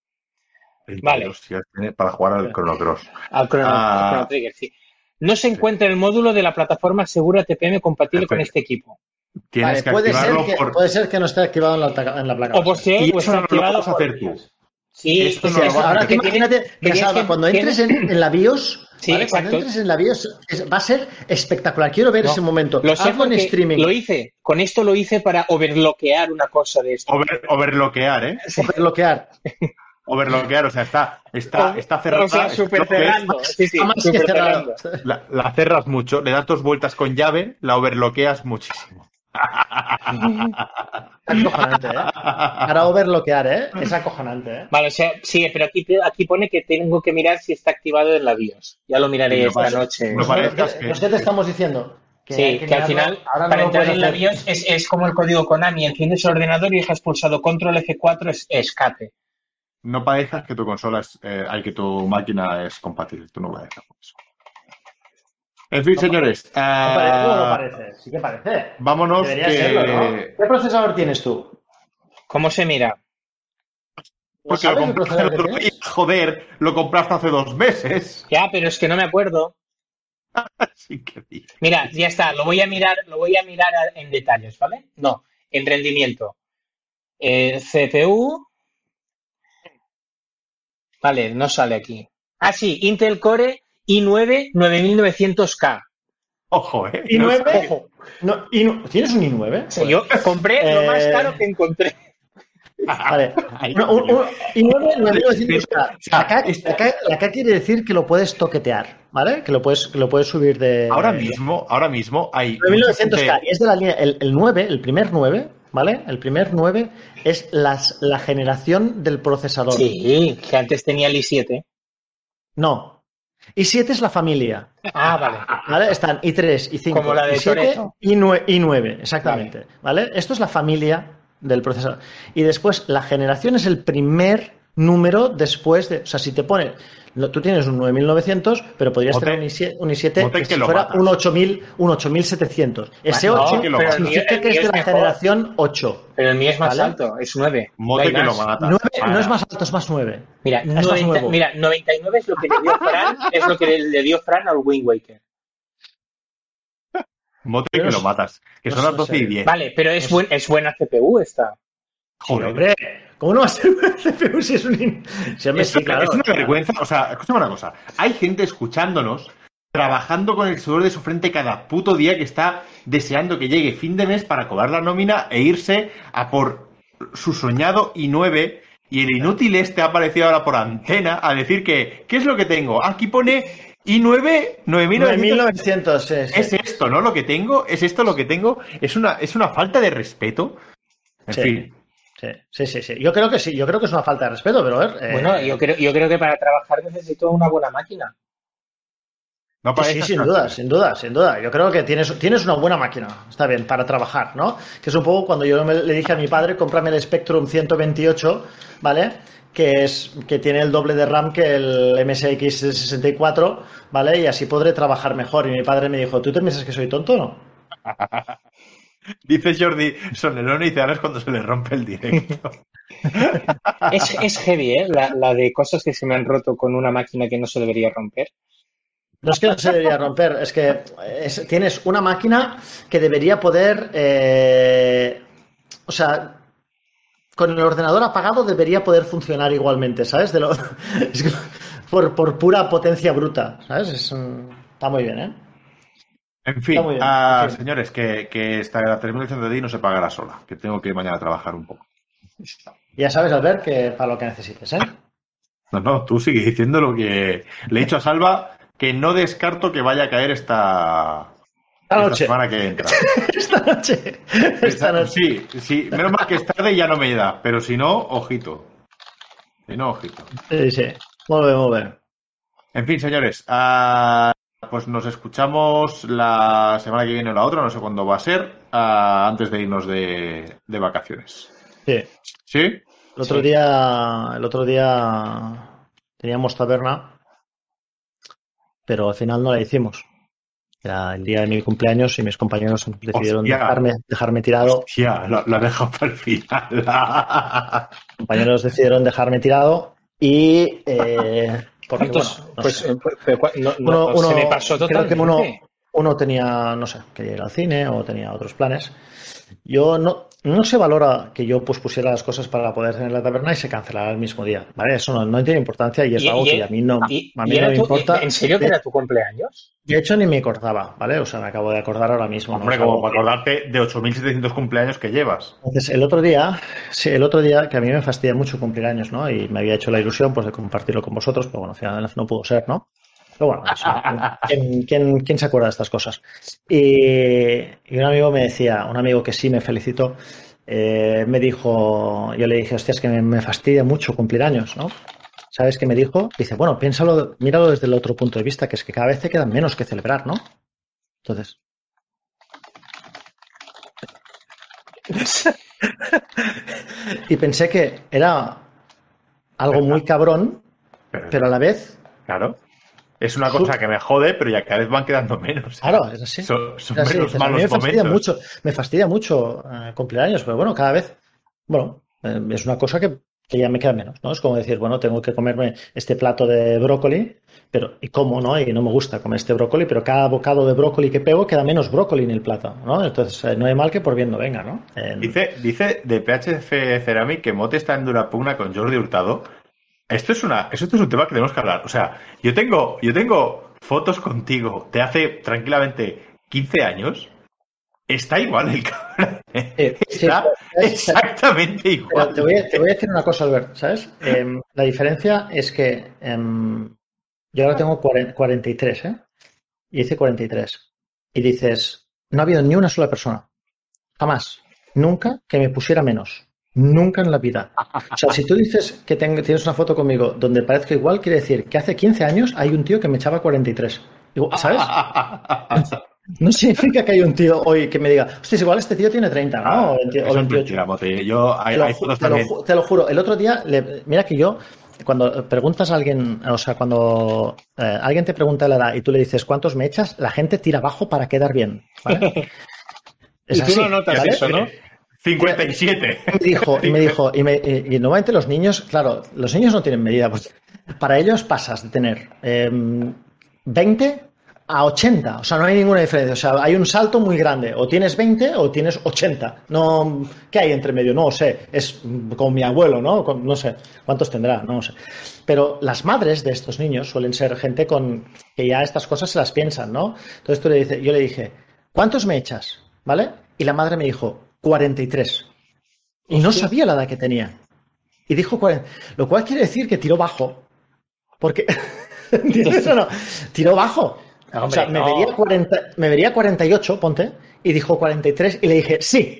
Vale. Para jugar al Chrono Cross. Al Chrono, ah, Chrono Trigger, sí. No se encuentra el módulo de la plataforma segura T P M compatible Perfecto. con este equipo. Tienes vale, que puede, ser activarlo que, por... puede ser que no esté activado en la, en la placa. O por si y pues eso no activado lo vas a hacer tú. Sí, esto no lo es, ahora que imagínate, que, que Salva, que, cuando entres en, en la BIOS, sí, ¿vale? Cuando entres en la BIOS es, va a ser espectacular. Quiero ver no, ese momento. Lo sé Hazlo en streaming. Lo hice. Con esto lo hice para overbloquear una cosa de esto. Over, overbloquear, ¿eh? Overbloquear. Overbloquear, o sea, está, está, está cerrada. O sea, super cerrando. Sí, sí, más super que cerrando. La, la cerras mucho, le das dos vueltas con llave, la overbloqueas muchísimo. Acojonante, ¿eh? Para overbloquear, ¿eh? Es acojonante, ¿eh? Vale, o sea, sí, pero aquí, aquí pone que tengo que mirar si está activado en la BIOS. Ya lo miraré sí, esta parece, noche. No parezcas que... ¿Qué te estamos diciendo? Que sí, que, que al final, ahora para no entrar en la BIOS es, es como el código Konami. Enciendes el ordenador y dejas pulsado control F cuatro, es escape. No parezcas que tu consola es... Eh, hay que tu máquina es compatible. Tú no lo dejas por eso. En fin, no señores. No uh, parece, no, no parece. Sí que parece. Vámonos. Debería que... serlo, ¿no? ¿Qué procesador tienes tú? ¿Cómo se mira? Porque lo compraste el otro día. Joder, lo compraste hace dos meses. Ya, pero es que no me acuerdo. Sí que sí. Mira, ya está. Lo voy a mirar, lo voy a mirar en detalles, ¿vale? No, en rendimiento. Eh, C P U. Vale, no sale aquí. Ah, sí, Intel Core i nueve nueve mil novecientos K. Ojo, ¿eh? ¿i nueve? No Ojo. No, I, ¿Tienes un i nueve? Sí, yo compré eh... lo más caro que encontré. Vale. No, un, un, i nueve nueve mil novecientos K. Acá, acá, acá quiere decir que lo puedes toquetear, ¿vale? Que lo puedes, que lo puedes subir de... Ahora mismo, ahora mismo hay... nueve mil novecientos K. Y es de la línea... El, el nueve, el primer nueve... ¿Vale? El primer nueve es las, la generación del procesador. Sí, que antes tenía el i siete. No. i siete es la familia. Ah, vale. ¿Vale? Están i tres, i cinco, como la de i siete, i nueve, exactamente. Vale. ¿Vale? Esto es la familia del procesador. Y después, la generación es el primer número después de... O sea, si te pones... Tú tienes un nueve mil novecientos, pero podrías Mote, tener un i siete, un i siete que, que si lo fuera matas. un ocho mil, un ocho mil setecientos. Ese no, ocho que significa que es de la mejor. generación ocho. Pero el mío es más ¿vale? alto, es nueve. Mote que lo matas. nueve no es más alto, es más nueve. Mira, es noventa, más mira, noventa y nueve es lo que le dio Fran, es lo que le dio Fran al Wind Waker. Mote que lo matas. Que son las doce y diez. Vale, pero es, buen, es buena C P U esta. Joder, hombre. ¿Cómo no va a ser una C P U si es un... Si es, sí, claro. Es una vergüenza. O sea, escúchame una cosa. Hay gente escuchándonos, trabajando con el sudor de su frente cada puto día, que está deseando que llegue fin de mes para cobrar la nómina e irse a por su soñado i nueve, y el inútil este ha aparecido ahora por antena a decir que, ¿qué es lo que tengo? Aquí pone i nueve nueve mil novecientos. Sí, sí. Es esto, ¿no? Lo que tengo, es esto lo que tengo. Es una, es una falta de respeto. En sí. fin. Sí, sí, sí, sí. Yo creo que sí, yo creo que es una falta de respeto, pero a ver. Eh... Bueno, yo creo, yo creo que para trabajar necesito una buena máquina. No Sí, sí, sin duda, sin duda, sin duda. Yo creo que tienes, tienes una buena máquina, está bien, para trabajar, ¿no? Que es un poco cuando yo me, le dije a mi padre, cómprame el Spectrum ciento veintiocho, ¿vale? Que es que tiene el doble de RAM que el M S X sesenta y cuatro, ¿vale? Y así podré trabajar mejor. Y mi padre me dijo, ¿tú te piensas que soy tonto o no? Dice Jordi Sonelón y dice, ahora es cuando se le rompe el directo. Es, es heavy, ¿eh? La, la de cosas que se me han roto con una máquina que no se debería romper. No es que no se debería romper, es que es, tienes una máquina que debería poder, eh, o sea, con el ordenador apagado debería poder funcionar igualmente, ¿sabes? De lo, es que, por, por pura potencia bruta, ¿sabes? Es, está muy bien, ¿eh? En fin, bien, uh, en fin. señores, que, que esta terminación de día no se pagará sola, que tengo que ir mañana a trabajar un poco. Ya sabes, Albert, que para lo que necesites, ¿eh? No, no, tú sigue diciendo lo que le he dicho a Salva, que no descarto que vaya a caer esta, esta, noche. esta semana que entra. esta noche. Esta, esta noche. Sí, sí, menos mal que es tarde y ya no me da, pero si no, ojito. Si no, ojito. Sí, sí. Muy bien, muy bien. En fin, señores, uh, pues nos escuchamos la semana que viene o la otra, no sé cuándo va a ser, uh, antes de irnos de, de vacaciones. Sí. ¿Sí? El otro sí. día, el otro día teníamos taberna, pero al final no la hicimos. Era el día de mi cumpleaños y mis compañeros decidieron dejarme, dejarme tirado. Hostia, lo, lo he dejado para el final. Mis compañeros decidieron dejarme tirado y eh, porque, Entonces, bueno, no pues, sé. pues, pues no, uno, no, uno, se me pasó totalmente. Creo que uno, uno tenía, no sé, quería ir al cine o tenía otros planes. Yo no, no se valora que yo pues pusiera las cosas para poder tener la taberna y se cancelara el mismo día, ¿vale? Eso no, no tiene importancia y es ¿Y, algo y, que a mí no, y, a mí no me tu, importa. ¿En serio que era tu cumpleaños? De hecho, ni me acordaba, ¿vale? O sea, me acabo de acordar ahora mismo. Hombre, ¿no? como para acordarte de ocho mil setecientos cumpleaños que llevas. Entonces, el otro día, sí, el otro día, que a mí me fastidia mucho cumplir años, ¿no? Y me había hecho la ilusión, pues, de compartirlo con vosotros, pero bueno, al final no pudo ser, ¿no? Pero bueno, eso, ¿quién, quién, ¿quién se acuerda de estas cosas? Y, y un amigo me decía, un amigo que sí me felicitó, eh, me dijo, yo le dije, hostia, es que me, me fastidia mucho cumplir años, ¿no? ¿Sabes qué me dijo? Dice, bueno, piénsalo, míralo desde el otro punto de vista, que es que cada vez te quedan menos que celebrar, ¿no? Entonces... y pensé que era algo muy cabrón, pero a la vez... Claro. Es una cosa que me jode, pero ya cada vez van quedando menos. Claro, es así. Son, son es así. menos Dices, malos a mí me fastidia momentos. mucho, me fastidia mucho eh, cumplir años, pero bueno, cada vez, bueno, eh, es una cosa que, que ya me queda menos, ¿no? Es como decir, bueno, tengo que comerme este plato de brócoli, pero ¿y cómo, no? Y no me gusta comer este brócoli, pero cada bocado de brócoli que pego queda menos brócoli en el plato, ¿no? Entonces, eh, no hay mal que por bien no venga, ¿no? Eh, dice, dice de P H F Ceramic que Mote está en dura pugna con Jordi Hurtado. Esto es una, esto es un tema que tenemos que hablar. O sea, yo tengo, yo tengo fotos contigo de hace tranquilamente quince años. Está igual el cabrón. Eh, Está sí, exactamente igual. Te voy, a, te voy a decir una cosa, Albert, ¿sabes? Eh, la diferencia es que eh, yo ahora tengo cuarenta y tres, ¿eh? Y hice cuarenta y tres. Y dices, no ha habido ni una sola persona, jamás, nunca, que me pusiera menos. Nunca en la vida. O sea, si tú dices que tengo, tienes una foto conmigo donde parezco igual, quiere decir que hace quince años hay un tío que me echaba cuarenta y tres. Digo, ¿sabes? No significa que hay un tío hoy que me diga, hostia, igual este tío tiene treinta, ¿no? Ah, o, veinte, o veintiocho. Yo, hay, te, lo, hay fotos te, lo, también. te lo juro, el otro día, le, mira que yo, cuando preguntas a alguien, o sea, cuando eh, alguien te pregunta la edad y tú le dices cuántos me echas, la gente tira abajo para quedar bien, ¿vale? Es y tú así, no notas ¿vale? eso, ¿no? cincuenta y siete. Y me dijo, y me dijo, y, me, y, y normalmente los niños, claro, los niños no tienen medida, pues para ellos pasas de tener eh, veinte a ochenta, o sea, no hay ninguna diferencia, o sea, hay un salto muy grande, o tienes veinte o tienes ochenta, no, ¿qué hay entre medio? No sé, es como mi abuelo, ¿no? No sé, ¿cuántos tendrá? No sé. Pero las madres de estos niños suelen ser gente con que ya estas cosas se las piensan, ¿no? Entonces tú le dices, yo le dije, ¿cuántos me echas? ¿Vale? Y la madre me dijo, cuarenta y tres. Y no sabía la edad que tenía. Y dijo cuarenta. Lo cual quiere decir que tiró bajo. Porque, ¿entiendes o no? Tiró bajo. Hombre, o sea, me, no. vería cuarenta, me vería cuarenta y ocho, ponte, y dijo cuarenta y tres, y le dije, sí.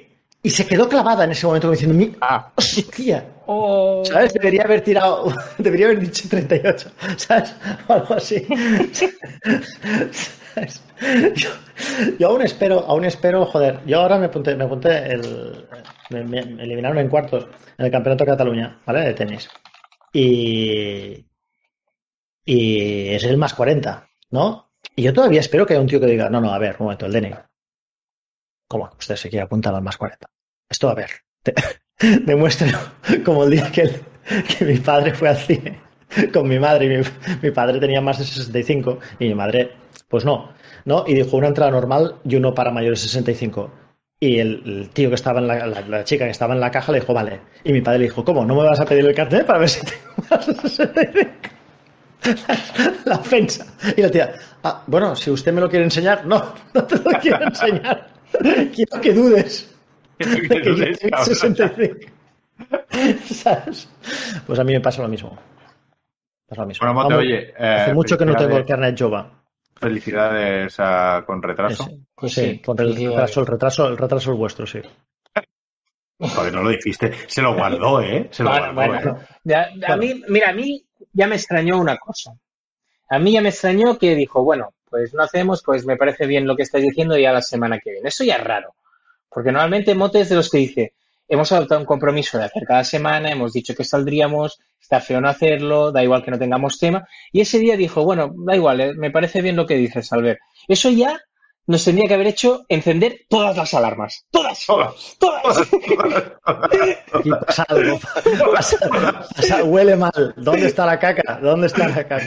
Y se quedó clavada en ese momento diciendo, mi, Ah. hostia, Oh. ¿sabes? Debería haber tirado, debería haber dicho treinta y ocho, ¿sabes? O algo así. ¿Sabes? Yo, yo aún espero, aún espero, joder, yo ahora me apunté, me apunté el, me, me eliminaron en cuartos en el Campeonato de Cataluña, ¿vale? De tenis. Y, y es el más cuarenta, ¿no? Y yo todavía espero que haya un tío que diga, no, no, a ver, un momento, el D N I. ¿Cómo? Usted se quiere apuntar al más cuarenta. Esto, a ver, te, demuéstrelo como el día que, el, que mi padre fue al cine con mi madre y mi, mi padre tenía más de sesenta y cinco y mi madre, pues no, ¿no? Y dijo una entrada normal y uno para mayores de sesenta y cinco. Y el, el tío que estaba en la, la, la chica que estaba en la caja le dijo, vale. Y mi padre le dijo, ¿cómo? ¿No me vas a pedir el carnet para ver si tengo más de sesenta y cinco? La ofensa. Y la tía, ah, bueno, si usted me lo quiere enseñar, no, no te lo quiero enseñar. Quiero que dudes de que yo tengo sesenta y cinco. ¿Sabes? Pues a mí me pasa lo mismo. Pasa lo mismo. Bueno, Mote, Vamos, oye, eh, hace mucho que no tengo el felicidades, carnet Jova. felicidades ah, con retraso. Ese. Pues Sí, sí, con el felicidades. retraso, el retraso, el retraso es vuestro, sí. Joder, no lo dijiste. Se lo guardó, ¿eh? Se lo Bueno, guardó, bueno. ¿eh? Ya- a Bueno. mí, mira, a mí ya me extrañó una cosa. A mí ya me extrañó que dijo, bueno, pues no hacemos, pues me parece bien lo que estáis diciendo ya la semana que viene. Eso ya es raro. Porque normalmente Mote es de los que dice, hemos adoptado un compromiso de hacer cada semana, hemos dicho que saldríamos, está feo no hacerlo, da igual que no tengamos tema. Y ese día dijo, bueno, da igual, eh, me parece bien lo que dices, Albert. Eso ya nos tendría que haber hecho encender todas las alarmas. ¡Todas! Todas, ¡Todas! Aquí pasa algo. Pasa, pasa- huele mal. ¿Dónde está la caca? ¿Dónde está la caca?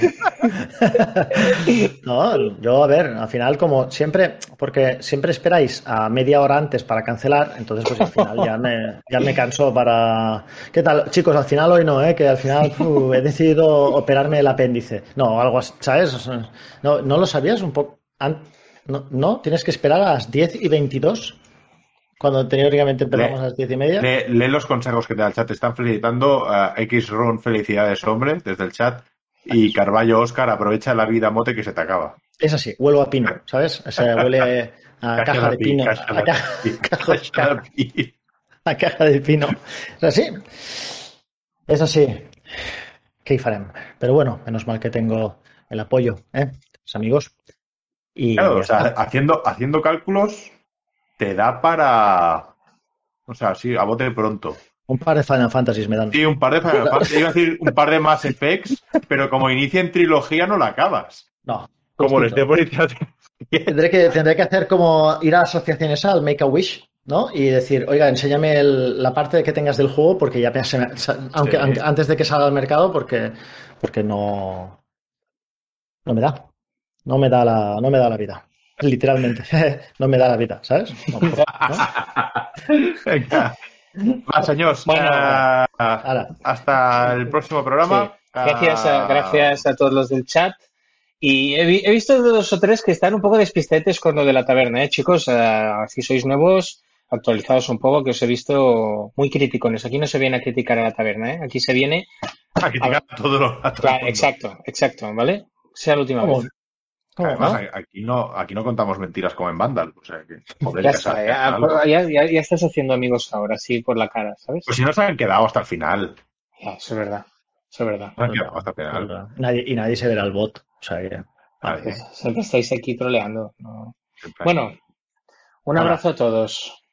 No, yo, a ver, al final, como siempre, porque siempre esperáis a media hora antes para cancelar, entonces, pues al final ya me, ya me canso para. ¿Qué tal? Chicos, al final hoy no, ¿eh? Que al final uh, he decidido operarme el apéndice. No, algo así, ¿sabes? O sea, no, ¿no lo sabías un poco? An- No, no, tienes que esperar a las diez y veintidós, cuando teóricamente empezamos Le- a las diez y media. Lee, lee los consejos que te da el chat. Te están felicitando. a X-Run, felicidades, hombre, desde el chat. Y Carballo Oscar, aprovecha la vida, Mote, que se te acaba. Es así, huelo a pino, ¿sabes? O sea, huele a caja de pino. Caja A caja, caja- de pi. a caja de pino. Es así. Es así. ¿Qué hi farem? Pero bueno, menos mal que tengo el apoyo, ¿eh? Los amigos. Y Claro, ya o sea, está. haciendo, haciendo cálculos te da para. O sea, sí, a bote pronto. Un par de Final Fantasies me dan. Sí, un par de Final Fantasy, iba a decir un par de Mass Effects, pero como inicia en trilogía no la acabas. No. Como les justito. dé por iniciativa. Tendré que, tendré que hacer como ir a asociaciones al Make a Wish, ¿no? Y decir, oiga, enséñame el- la parte que tengas del juego, porque ya se me- aunque, Sí. aunque- antes de que salga al mercado, porque, porque no, no me da. No me da la, no me da la vida. Literalmente. No me da la vida, ¿sabes? No, por- ¿no? Venga. Va, señors. Bueno, eh, Ahora, hasta el próximo programa. Sí. Gracias a, Ah, gracias a todos los del chat. Y he, vi- he visto dos o tres que están un poco despistetes con lo de la taberna, ¿eh, chicos? Eh, si sois nuevos, actualizados un poco, que os he visto muy criticones. Aquí no se viene a criticar a la taberna, ¿eh? Aquí se viene... a criticar a todo lo- a todo el Claro, mundo. exacto, exacto, ¿vale? Sea la última ¿cómo? vez. ¿Cómo? Además, ¿no? a- aquí no, aquí no contamos mentiras como en Vandal. O sea que, joder, Ya ya está, sabes, ya, algo. ya, ya- ya estás haciendo amigos ahora, sí, por la cara, ¿sabes? Pues si no se han quedado hasta el final. Ya, eso es verdad, eso es verdad. No se han quedado hasta el final. Nadie, y nadie se verá el bot. O sea que. Nadie. Siempre estáis aquí troleando, ¿no? Siempre. Bueno, un Hola. abrazo a todos.